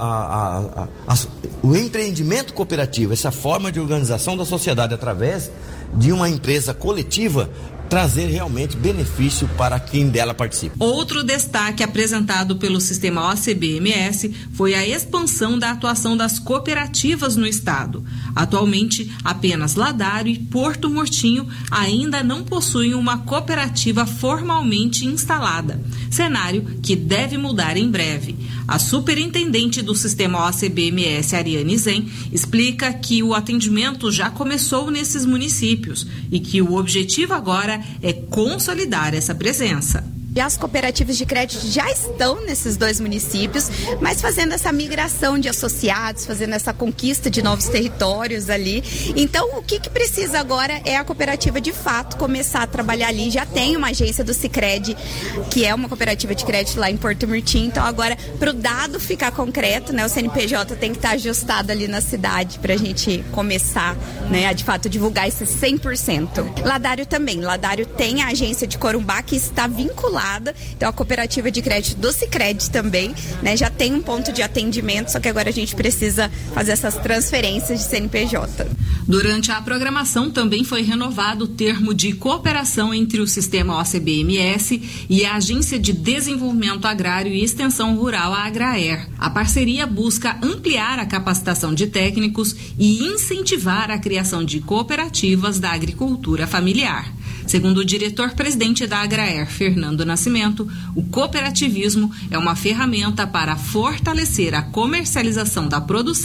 a, a, a, o empreendimento cooperativo, essa forma de organização da sociedade através de uma empresa coletiva, trazer realmente benefício para quem dela participa. Outro destaque apresentado pelo sistema O C B M S foi a expansão da atuação das cooperativas no estado. Atualmente, apenas Ladário e Porto Murtinho ainda não possuem uma cooperativa formalmente instalada, cenário que deve mudar em breve. A superintendente do sistema O C B M S, Ariane Zen, explica que o atendimento já começou nesses municípios e que o objetivo agora é consolidar essa presença. E as cooperativas de crédito já estão nesses dois municípios, mas fazendo essa migração de associados, fazendo essa conquista de novos territórios ali. Então, o que, que precisa agora é a cooperativa de fato começar a trabalhar ali. Já tem uma agência do Sicredi, que é uma cooperativa de crédito lá em Porto Murtinho. Então, agora, para o dado ficar concreto, né, o C N P J tem que estar ajustado ali na cidade para a gente começar, né, a de fato divulgar esse cem por cento. Ladário também. Ladário tem a agência de Corumbá que está vinculada. Então a cooperativa de crédito do Sicredi também, né, já tem um ponto de atendimento, só que agora a gente precisa fazer essas transferências de C N P J. Durante a programação também foi renovado o termo de cooperação entre o sistema O C B M S e a Agência de Desenvolvimento Agrário e Extensão Rural, a Agraer. A parceria busca ampliar a capacitação de técnicos e incentivar a criação de cooperativas da agricultura familiar. Segundo o diretor-presidente da Agraer, Fernando Nascimento, o cooperativismo é uma ferramenta para fortalecer a comercialização da produção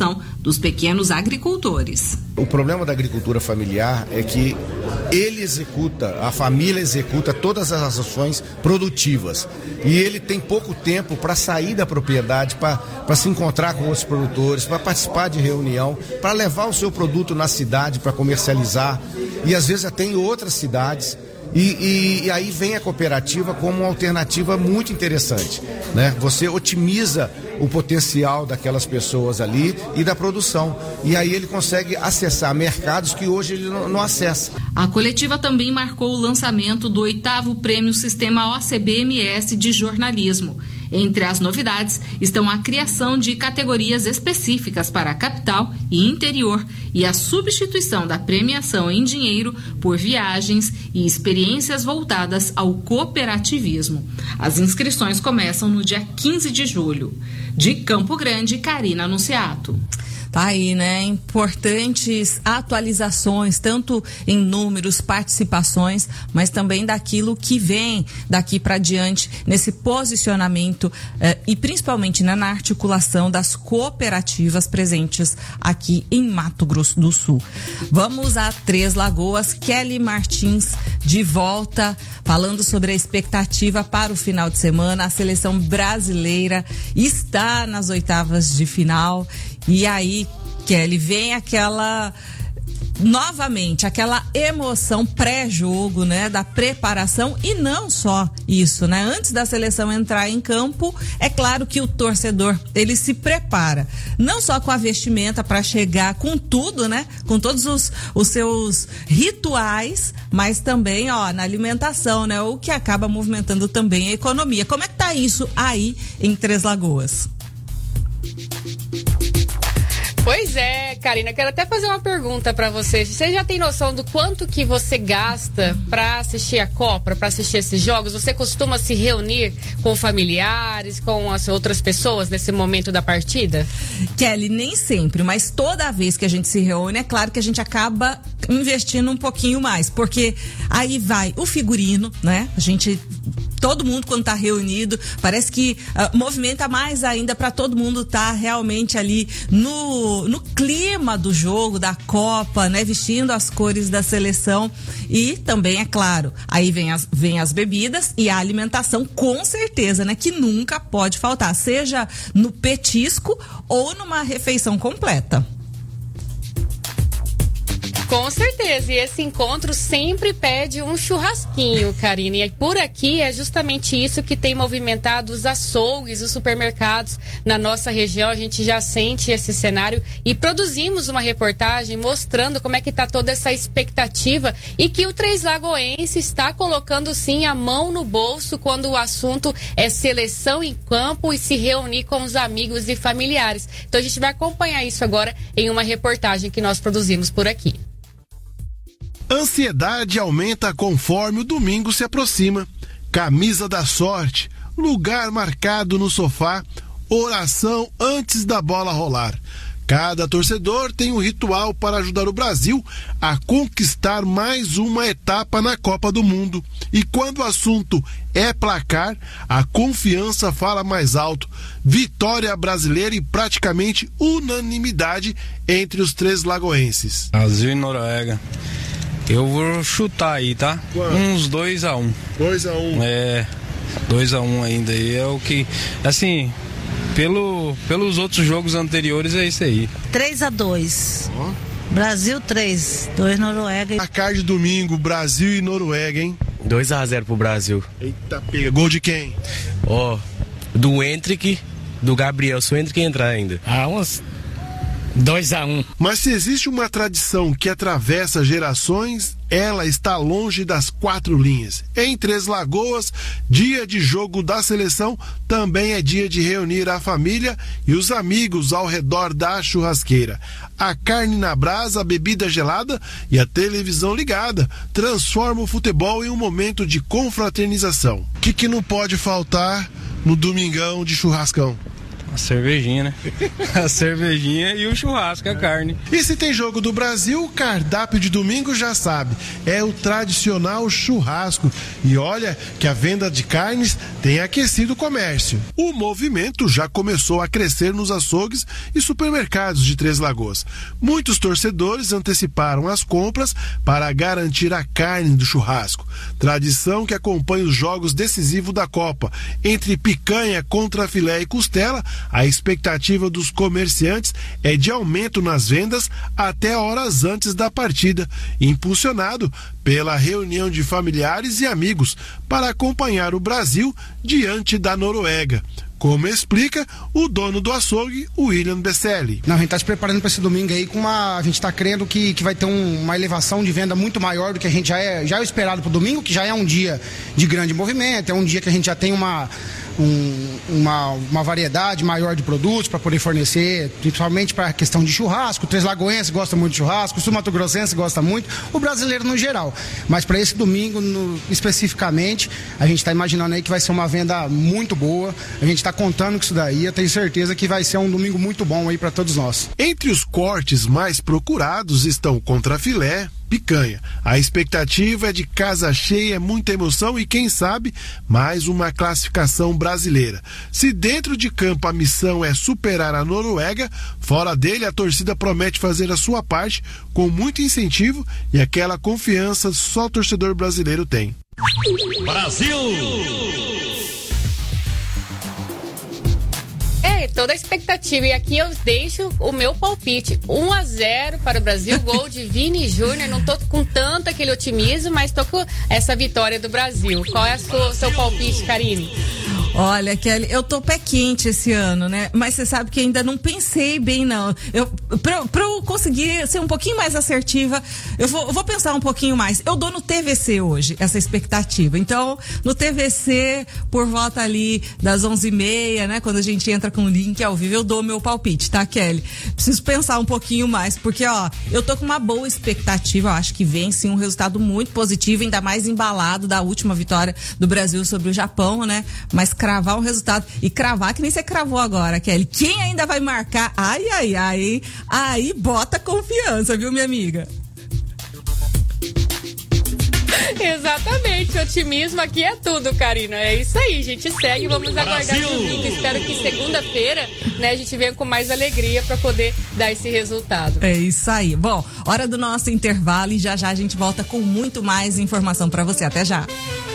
dos pequenos agricultores. O problema da agricultura familiar é que ele executa, a família executa todas as ações produtivas e ele tem pouco tempo para sair da propriedade, para se encontrar com outros produtores, para participar de reunião, para levar o seu produto na cidade para comercializar e às vezes até em outras cidades. E, e, e aí vem a cooperativa como uma alternativa muito interessante, né? Você otimiza o potencial daquelas pessoas ali e da produção. E aí ele consegue acessar mercados que hoje ele não, não acessa. A coletiva também marcou o lançamento do oitavo Prêmio Sistema O C B M S de Jornalismo. Entre as novidades estão a criação de categorias específicas para a capital e interior e a substituição da premiação em dinheiro por viagens e experiências voltadas ao cooperativismo. As inscrições começam no dia quinze de julho. De Campo Grande, Karina Anunciato. Tá aí, né? Importantes atualizações, tanto em números, participações, mas também daquilo que vem daqui para diante nesse posicionamento eh, e principalmente né, na articulação das cooperativas presentes aqui em Mato Grosso do Sul. Vamos a Três Lagoas, Kelly Martins de volta, falando sobre a expectativa para o final de semana. A seleção brasileira está nas oitavas de final. E aí, Kelly, vem aquela, novamente, aquela emoção pré-jogo, né, da preparação e não só isso, né, antes da seleção entrar em campo, é claro que o torcedor, ele se prepara, não só com a vestimenta para chegar com tudo, né, com todos os, os seus rituais, mas também, ó, na alimentação, né, o que acaba movimentando também a economia. Como é que tá isso aí em Três Lagoas? Pois é, Karina, quero até fazer uma pergunta pra você. Você já tem noção do quanto que você gasta pra assistir a Copa, pra assistir esses jogos? Você costuma se reunir com familiares, com as outras pessoas nesse momento da partida? Kelly, nem sempre, mas toda vez que a gente se reúne, é claro que a gente acaba investindo um pouquinho mais, porque aí vai o figurino, né? A gente... Todo mundo, quando está reunido, parece que uh, movimenta mais ainda para todo mundo estar tá realmente ali no, no clima do jogo, da Copa, né? Vestindo as cores da seleção. E também, é claro, aí vem as, vem as bebidas e a alimentação, com certeza, né? Que nunca pode faltar, seja no petisco ou numa refeição completa. Com certeza, e esse encontro sempre pede um churrasquinho, Karine, e por aqui é justamente isso que tem movimentado os açougues, os supermercados na nossa região. A gente já sente esse cenário e produzimos uma reportagem mostrando como é que está toda essa expectativa e que o Três Lagoense está colocando sim a mão no bolso quando o assunto é seleção em campo e se reunir com os amigos e familiares. Então a gente vai acompanhar isso agora em uma reportagem que nós produzimos por aqui. Ansiedade aumenta conforme o domingo se aproxima. Camisa da sorte, lugar marcado no sofá, oração antes da bola rolar. Cada torcedor tem um ritual para ajudar o Brasil a conquistar mais uma etapa na Copa do Mundo. E quando o assunto é placar, a confiança fala mais alto. Vitória brasileira e praticamente unanimidade entre os três lagoenses. Brasil e Noruega. Eu vou chutar aí, tá? Quanto? Uns dois a um. dois a um? É, dois a um ainda. E é o que, assim, pelo, pelos outros jogos anteriores é isso aí. três a dois. Oh. Brasil três, dois Noruega. A card de domingo, Brasil e Noruega, hein? dois a zero pro Brasil. Eita pega, gol de quem? Ó, oh, do Hendrick, do Gabriel, se o Hendrick entrar ainda. Ah, umas... dois a um. Mas se existe uma tradição que atravessa gerações, ela está longe das quatro linhas. Em Três Lagoas, dia de jogo da seleção, também é dia de reunir a família e os amigos ao redor da churrasqueira. A carne na brasa, a bebida gelada e a televisão ligada transforma o futebol em um momento de confraternização. O que, que não pode faltar no domingão de churrascão? A cervejinha, né? A cervejinha e o churrasco, a carne. E se tem jogo do Brasil, o cardápio de domingo já sabe. É o tradicional churrasco. E olha que a venda de carnes tem aquecido o comércio. O movimento já começou a crescer nos açougues e supermercados de Três Lagoas. Muitos torcedores anteciparam as compras para garantir a carne do churrasco. Tradição que acompanha os jogos decisivos da Copa. Entre picanha, contrafilé e costela, a expectativa dos comerciantes é de aumento nas vendas até horas antes da partida, impulsionado pela reunião de familiares e amigos para acompanhar o Brasil diante da Noruega. Como explica o dono do açougue, William Besselli. Não, a gente está se preparando para esse domingo aí com uma. A gente está crendo que, que vai ter um, uma elevação de venda muito maior do que a gente já é, já é esperado para o domingo, que já é um dia de grande movimento, é um dia que a gente já tem uma. Um, uma, uma variedade maior de produtos para poder fornecer, principalmente para a questão de churrasco. O Três Lagoense gosta muito de churrasco, o Sul Mato Grossense gosta muito, o brasileiro no geral. Mas para esse domingo, no, especificamente, a gente está imaginando aí que vai ser uma venda muito boa. A gente está contando com isso daí. Eu tenho certeza que vai ser um domingo muito bom aí para todos nós. Entre os cortes mais procurados estão contrafilé, picanha. A expectativa é de casa cheia, muita emoção e, quem sabe, mais uma classificação brasileira. Se dentro de campo a missão é superar a Noruega, fora dele a torcida promete fazer a sua parte com muito incentivo e aquela confiança só o torcedor brasileiro tem. Brasil! Toda a expectativa. E aqui eu deixo o meu palpite. um a zero para o Brasil, gol de Vini Júnior. Não tô com tanto aquele otimismo, mas tô com essa vitória do Brasil. Qual é o seu palpite, Karine? Olha, Kelly, eu tô pé quente esse ano, né? Mas você sabe que ainda não pensei bem, não. Eu, pra, pra eu conseguir ser um pouquinho mais assertiva, eu vou, eu vou pensar um pouquinho mais. Eu dou no T V C hoje, essa expectativa. Então, no T V C, por volta ali das onze e meia, né? Quando a gente entra com o link ao vivo, eu dou meu palpite, tá, Kelly? Preciso pensar um pouquinho mais, porque, ó, eu tô com uma boa expectativa. Eu acho que vem, sim, um resultado muito positivo, ainda mais embalado da última vitória do Brasil sobre o Japão, né? Mas cravar um resultado, e cravar que nem você cravou agora, Kelly. Quem ainda vai marcar? Ai, ai, ai, aí bota confiança, viu, minha amiga? Exatamente, otimismo aqui é tudo, Karina. É isso aí, a gente segue, vamos aguardar o domingo. Espero que segunda-feira, né, a gente venha com mais alegria para poder dar esse resultado. É isso aí. Bom, hora do nosso intervalo e já já a gente volta com muito mais informação para você. Até já.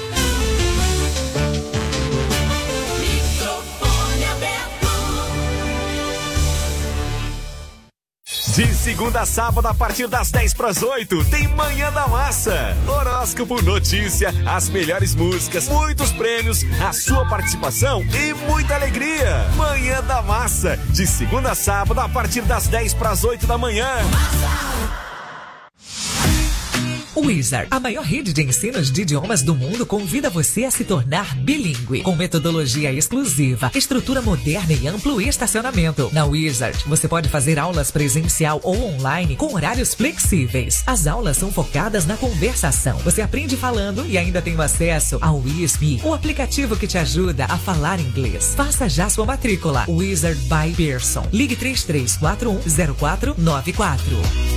De segunda a sábado, a partir das dez para as oito, tem Manhã da Massa. Horóscopo, notícia, as melhores músicas, muitos prêmios, a sua participação e muita alegria. Manhã da Massa, de segunda a sábado, a partir das dez para as oito da manhã. Wizard, a maior rede de ensinos de idiomas do mundo, convida você a se tornar bilíngue, com metodologia exclusiva, estrutura moderna e amplo estacionamento. Na Wizard, você pode fazer aulas presencial ou online com horários flexíveis. As aulas são focadas na conversação. Você aprende falando e ainda tem acesso ao Whisme, o aplicativo que te ajuda a falar inglês. Faça já sua matrícula. Wizard by Pearson. Ligue três três quatro um zero quatro nove quatro.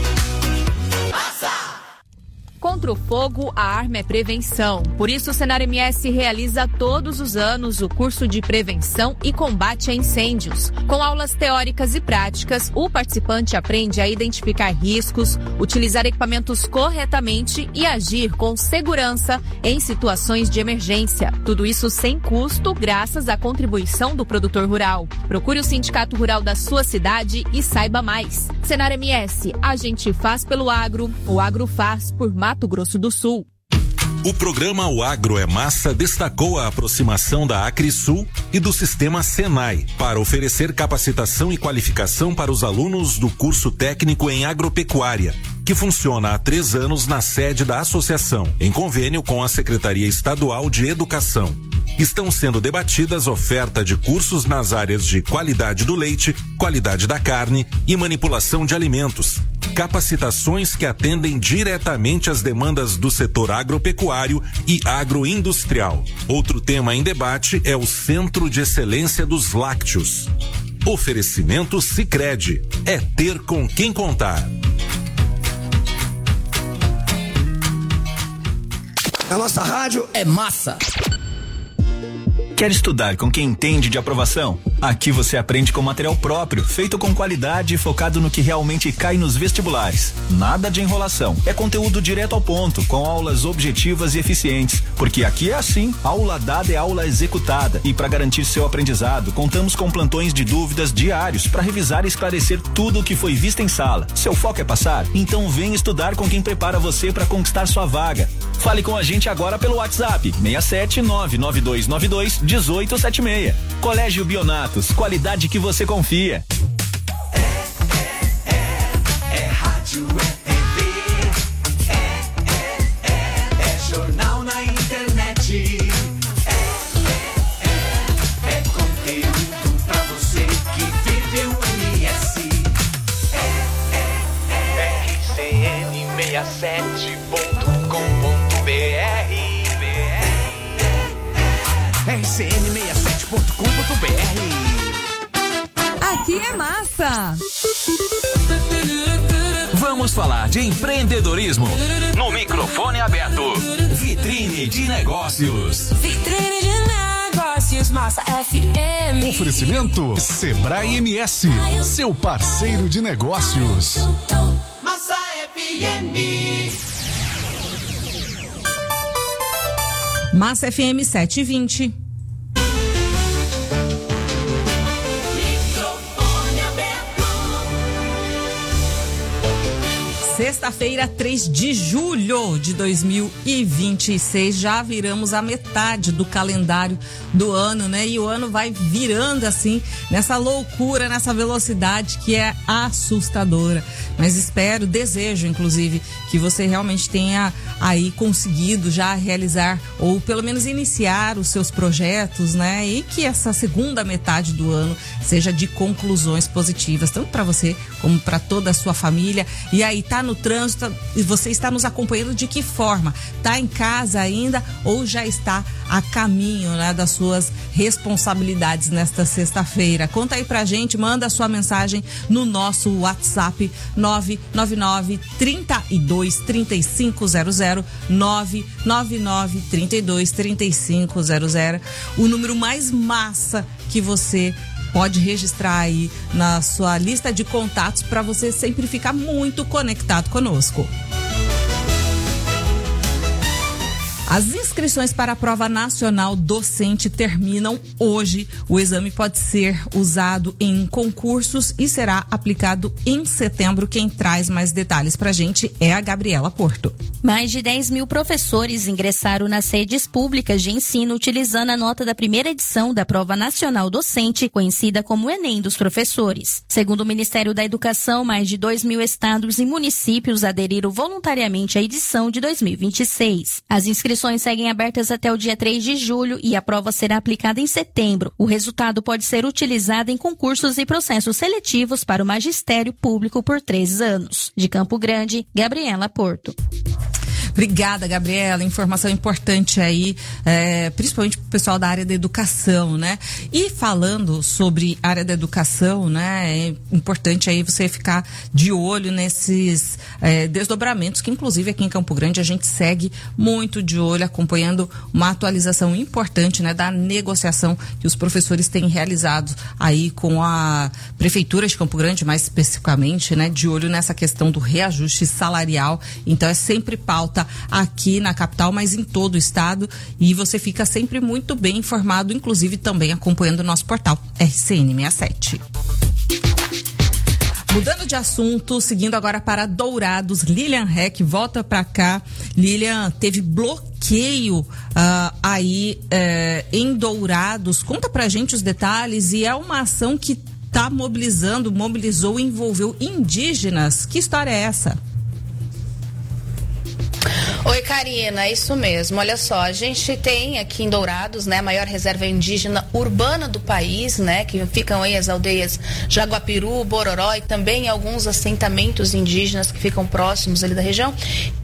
Contra o fogo, a arma é prevenção. Por isso, o Senar M S realiza todos os anos o curso de prevenção e combate a incêndios. Com aulas teóricas e práticas, o participante aprende a identificar riscos, utilizar equipamentos corretamente e agir com segurança em situações de emergência. Tudo isso sem custo, graças à contribuição do produtor rural. Procure o sindicato rural da sua cidade e saiba mais. Senar M S, a gente faz pelo agro, o agro faz por Mato Grosso do Sul. O programa O Agro é Massa destacou a aproximação da Acrisul e do sistema Senai para oferecer capacitação e qualificação para os alunos do curso técnico em agropecuária, que funciona há três anos na sede da associação, em convênio com a Secretaria Estadual de Educação. Estão sendo debatidas oferta de cursos nas áreas de qualidade do leite, qualidade da carne e manipulação de alimentos. Capacitações que atendem diretamente às demandas do setor agropecuário e agroindustrial. Outro tema em debate é o Centro de Excelência dos Lácteos. Oferecimento Sicredi. É ter com quem contar. A nossa rádio é massa. Quer estudar com quem entende de aprovação? Aqui você aprende com material próprio, feito com qualidade e focado no que realmente cai nos vestibulares. Nada de enrolação. É conteúdo direto ao ponto, com aulas objetivas e eficientes. Porque aqui é assim, aula dada é aula executada. E para garantir seu aprendizado, contamos com plantões de dúvidas diários para revisar e esclarecer tudo o que foi visto em sala. Seu foco é passar? Então vem estudar com quem prepara você para conquistar sua vaga. Fale com a gente agora pelo WhatsApp seis sete nove nove dois nove dois um oito sete seis. Colégio Bionatos, qualidade que você confia. É, é, é, é rádio, é T V, é, é, é, é jornal na internet, é, é, é, é conteúdo pra você que vive o M S. É, é, é, R C N sessenta e sete ponto com ponto B R. R C N sessenta e sete ponto com ponto B R. Aqui é massa. Vamos falar de empreendedorismo no microfone aberto. Vitrine de Negócios. Vitrine de Negócios, Massa F M. Oferecimento Sebrae M S, seu parceiro de negócios. Massa F M. Massa F M sete e vinte. Sexta-feira, três de julho de dois mil e vinte e seis, já viramos a metade do calendário do ano, né? E o ano vai virando assim, nessa loucura, nessa velocidade que é assustadora. Mas espero, desejo, inclusive, que você realmente tenha aí conseguido já realizar, ou pelo menos iniciar os seus projetos, né? E que essa segunda metade do ano seja de conclusões positivas, tanto para você como para toda a sua família. E aí, tá no trânsito e você está nos acompanhando de que forma? Tá em casa ainda ou já está a caminho, né, das suas responsabilidades nesta sexta-feira? Conta aí pra gente, manda a sua mensagem no nosso WhatsApp nove nove nove, três dois, três cinco zero zero, nove nove nove, três dois, três cinco zero zero, o número mais massa que você pode registrar aí na sua lista de contatos para você sempre ficar muito conectado conosco. As inscrições para a prova nacional docente terminam hoje. O exame pode ser usado em concursos e será aplicado em setembro. Quem traz mais detalhes para a gente é a Gabriela Porto. Mais de dez mil professores ingressaram nas redes públicas de ensino utilizando a nota da primeira edição da Prova Nacional Docente, conhecida como Enem dos Professores. Segundo o Ministério da Educação, mais de dois mil estados e municípios aderiram voluntariamente à edição de dois mil e vinte e seis. As inscrições seguem abertas até o dia três de julho e a prova será aplicada em setembro. O resultado pode ser utilizado em concursos e processos seletivos para o magistério público por três anos. De Campo Grande, Gabriela Porto. Obrigada, Gabriela. Informação importante aí, é, principalmente para o pessoal da área da educação, né? E falando sobre área da educação, né? É importante aí você ficar de olho nesses é, desdobramentos, que inclusive aqui em Campo Grande a gente segue muito de olho, acompanhando uma atualização importante, né? Da negociação que os professores têm realizado aí com a Prefeitura de Campo Grande, mais especificamente, né? De olho nessa questão do reajuste salarial. Então é sempre pauta aqui na capital, mas em todo o estado, e você fica sempre muito bem informado, inclusive também acompanhando o nosso portal R C N sessenta e sete. Mudando de assunto, seguindo agora para Dourados, Lilian Heck volta para cá. Lilian, teve bloqueio uh, aí uh, em Dourados. Conta pra gente os detalhes, e é uma ação que está mobilizando, mobilizou e envolveu indígenas. Que história é essa? Oi, Karina, é isso mesmo. Olha só, a gente tem aqui em Dourados, né, a maior reserva indígena urbana do país, né, que ficam aí as aldeias Jaguapiru, Bororó e também alguns assentamentos indígenas que ficam próximos ali da região.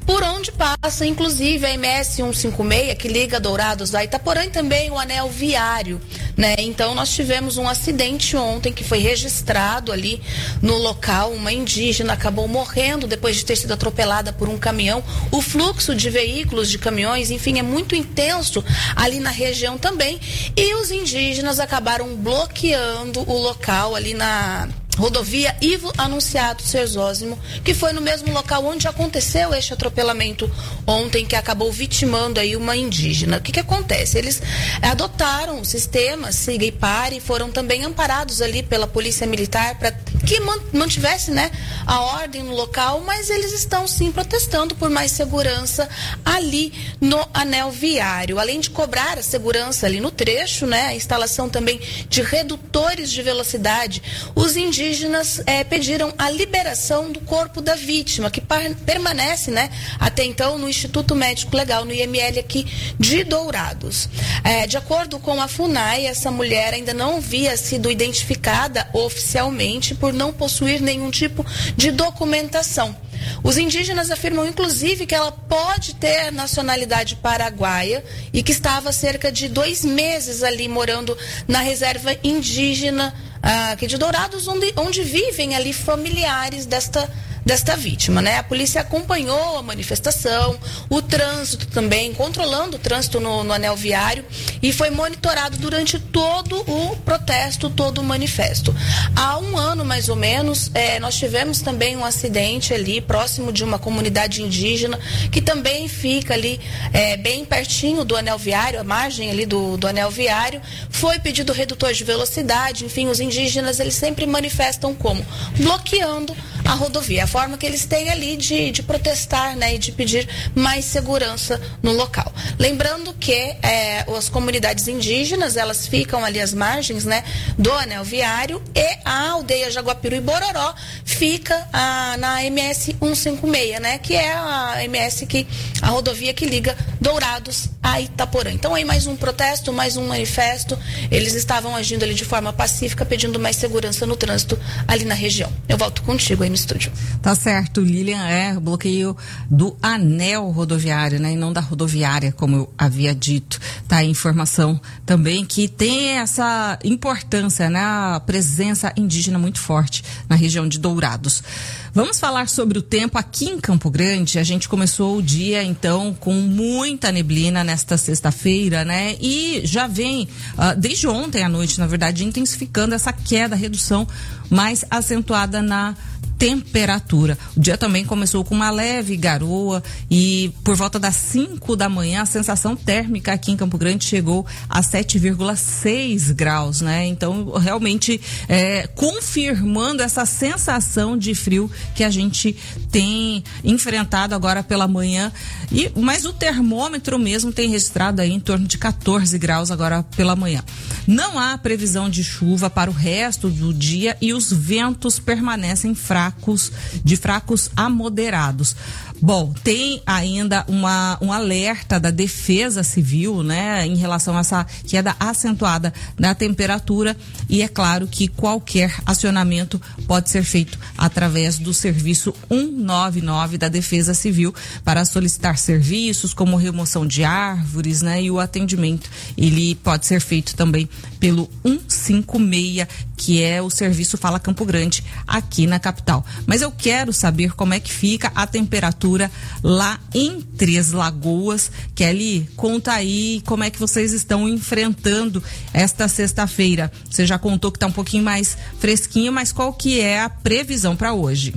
por onde passa, inclusive, a M S cento e cinquenta e seis, que liga Dourados a Itaporã, e também o anel viário, né? Então, nós tivemos um acidente ontem que foi registrado ali no local. Uma indígena acabou morrendo depois de ter sido atropelada por um caminhão. O fluxo de veículos, de caminhões, enfim, é muito intenso ali na região também. E os indígenas acabaram bloqueando o local ali na rodovia Ivo Anunciado Serzósimo, que foi no mesmo local onde aconteceu este atropelamento ontem, que acabou vitimando aí uma indígena. O que que acontece? Eles adotaram o sistema Siga e Pare, foram também amparados ali pela Polícia Militar para que mantivesse, né, a ordem no local, mas eles estão sim protestando por mais segurança ali no anel viário. Além de cobrar a segurança ali no trecho, né, a instalação também de redutores de velocidade, os indígenas indígenas eh, pediram a liberação do corpo da vítima, que par- permanece, né, até então no Instituto Médico Legal, no I M L aqui de Dourados. Eh, de acordo com a FUNAI, essa mulher ainda não havia sido identificada oficialmente por não possuir nenhum tipo de documentação. Os indígenas afirmam, inclusive, que ela pode ter nacionalidade paraguaia e que estava há cerca de dois meses ali morando na reserva indígena ah, aqui de Dourados, onde, onde vivem ali familiares desta desta vítima, né? A polícia acompanhou a manifestação, o trânsito também, controlando o trânsito no, no anel viário, e foi monitorado durante todo o protesto, todo o manifesto. Há um ano, mais ou menos, eh, nós tivemos também um acidente ali, próximo de uma comunidade indígena, que também fica ali eh, bem pertinho do anel viário, a margem ali do, do anel viário. Foi pedido redutor de velocidade, enfim, os indígenas, eles sempre manifestam como? Bloqueando a rodovia, a forma que eles têm ali de, de protestar, né, e de pedir mais segurança no local. Lembrando que é, as comunidades indígenas, elas ficam ali às margens, né, do anel viário, e a aldeia Jaguapiru e Bororó fica a, na M S cento e cinquenta e seis, né, que é a M S que a rodovia que liga Dourados a Itaporã. Então aí mais um protesto, mais um manifesto. Eles estavam agindo ali de forma pacífica, pedindo mais segurança no trânsito ali na região. Eu volto contigo aí no estúdio. Tá certo, Lilian, é bloqueio do anel rodoviário, né, e não da rodoviária, como eu havia dito. Tá a informação também que tem essa importância, né, a presença indígena muito forte na região de Dourados. Vamos falar sobre o tempo aqui em Campo Grande. A gente começou o dia, então, com muita neblina nesta sexta-feira, né? E já vem, uh, desde ontem à noite, na verdade, intensificando essa queda, redução mais acentuada na temperatura. O dia também começou com uma leve garoa e por volta das cinco da manhã a sensação térmica aqui em Campo Grande chegou a sete vírgula seis graus, né? Então, realmente é, confirmando essa sensação de frio que a gente tem enfrentado agora pela manhã. E, mas o termômetro mesmo tem registrado aí em torno de quatorze graus agora pela manhã. Não há previsão de chuva para o resto do dia e os ventos permanecem fracos, de fracos a moderados. Bom, tem ainda uma, um alerta da Defesa Civil, né, em relação a essa queda acentuada da temperatura, e é claro que qualquer acionamento pode ser feito através do serviço cento e noventa e nove da Defesa Civil para solicitar serviços como remoção de árvores, né, e o atendimento ele pode ser feito também pelo cento e cinquenta e seis, que é o serviço Fala Campo Grande aqui na capital. Mas eu quero saber como é que fica a temperatura lá em Três Lagoas. Kelly, conta aí como é que vocês estão enfrentando esta sexta-feira. Você já contou que está um pouquinho mais fresquinho, mas qual que é a previsão para hoje?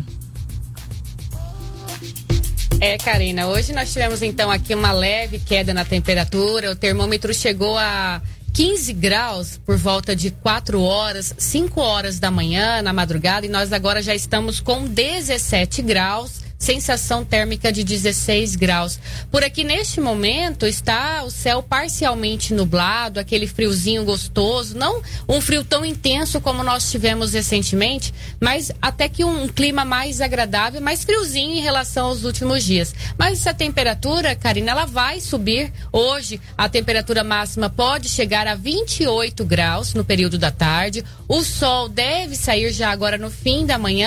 É, Karina, hoje nós tivemos então aqui uma leve queda na temperatura. O termômetro chegou a quinze graus por volta de quatro horas, cinco horas da manhã, na madrugada, e nós agora já estamos com dezessete graus. Sensação térmica de dezesseis graus. Por aqui, neste momento, está o céu parcialmente nublado, aquele friozinho gostoso, não um frio tão intenso como nós tivemos recentemente, mas até que um, um clima mais agradável, mais friozinho em relação aos últimos dias. Mas essa temperatura, Karina, ela vai subir. Hoje, a temperatura máxima pode chegar a vinte e oito graus no período da tarde. O sol deve sair já agora no fim da manhã.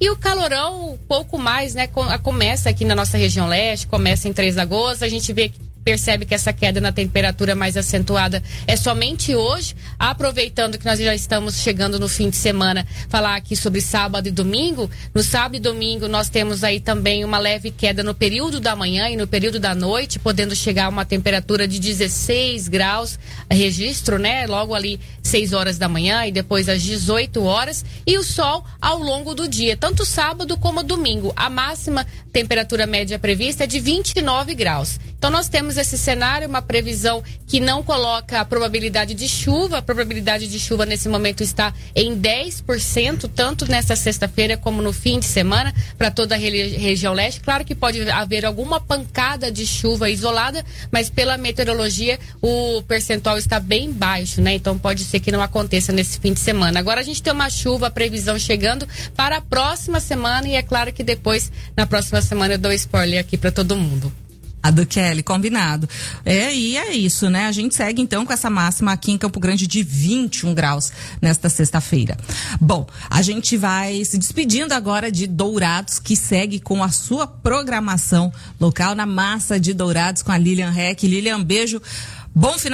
E o calorão, um pouco mais, né? Começa aqui na nossa região leste, começa em três de agosto, a gente vê que percebe que essa queda na temperatura mais acentuada é somente hoje. Aproveitando que nós já estamos chegando no fim de semana, falar aqui sobre sábado e domingo. No sábado e domingo nós temos aí também uma leve queda no período da manhã e no período da noite, podendo chegar a uma temperatura de dezesseis graus, registro, né? Logo ali seis horas da manhã e depois às dezoito horas, e o sol ao longo do dia, tanto sábado como domingo. A máxima temperatura média prevista é de vinte e nove graus. Então nós temos esse cenário, uma previsão que não coloca a probabilidade de chuva. A probabilidade de chuva nesse momento está em dez por cento, tanto nessa sexta-feira como no fim de semana, para toda a re- região leste. Claro que pode haver alguma pancada de chuva isolada, mas pela meteorologia o percentual está bem baixo, né? Então pode ser que não aconteça nesse fim de semana. Agora a gente tem uma chuva, a previsão chegando para a próxima semana, e é claro que depois, na próxima semana, eu dou spoiler aqui para todo mundo. A do Kelly, combinado. É, e é isso, né? A gente segue então com essa máxima aqui em Campo Grande de vinte e um graus nesta sexta-feira. Bom, a gente vai se despedindo agora de Dourados, que segue com a sua programação local na Massa de Dourados com a Lilian Reck. Lilian, beijo. Bom final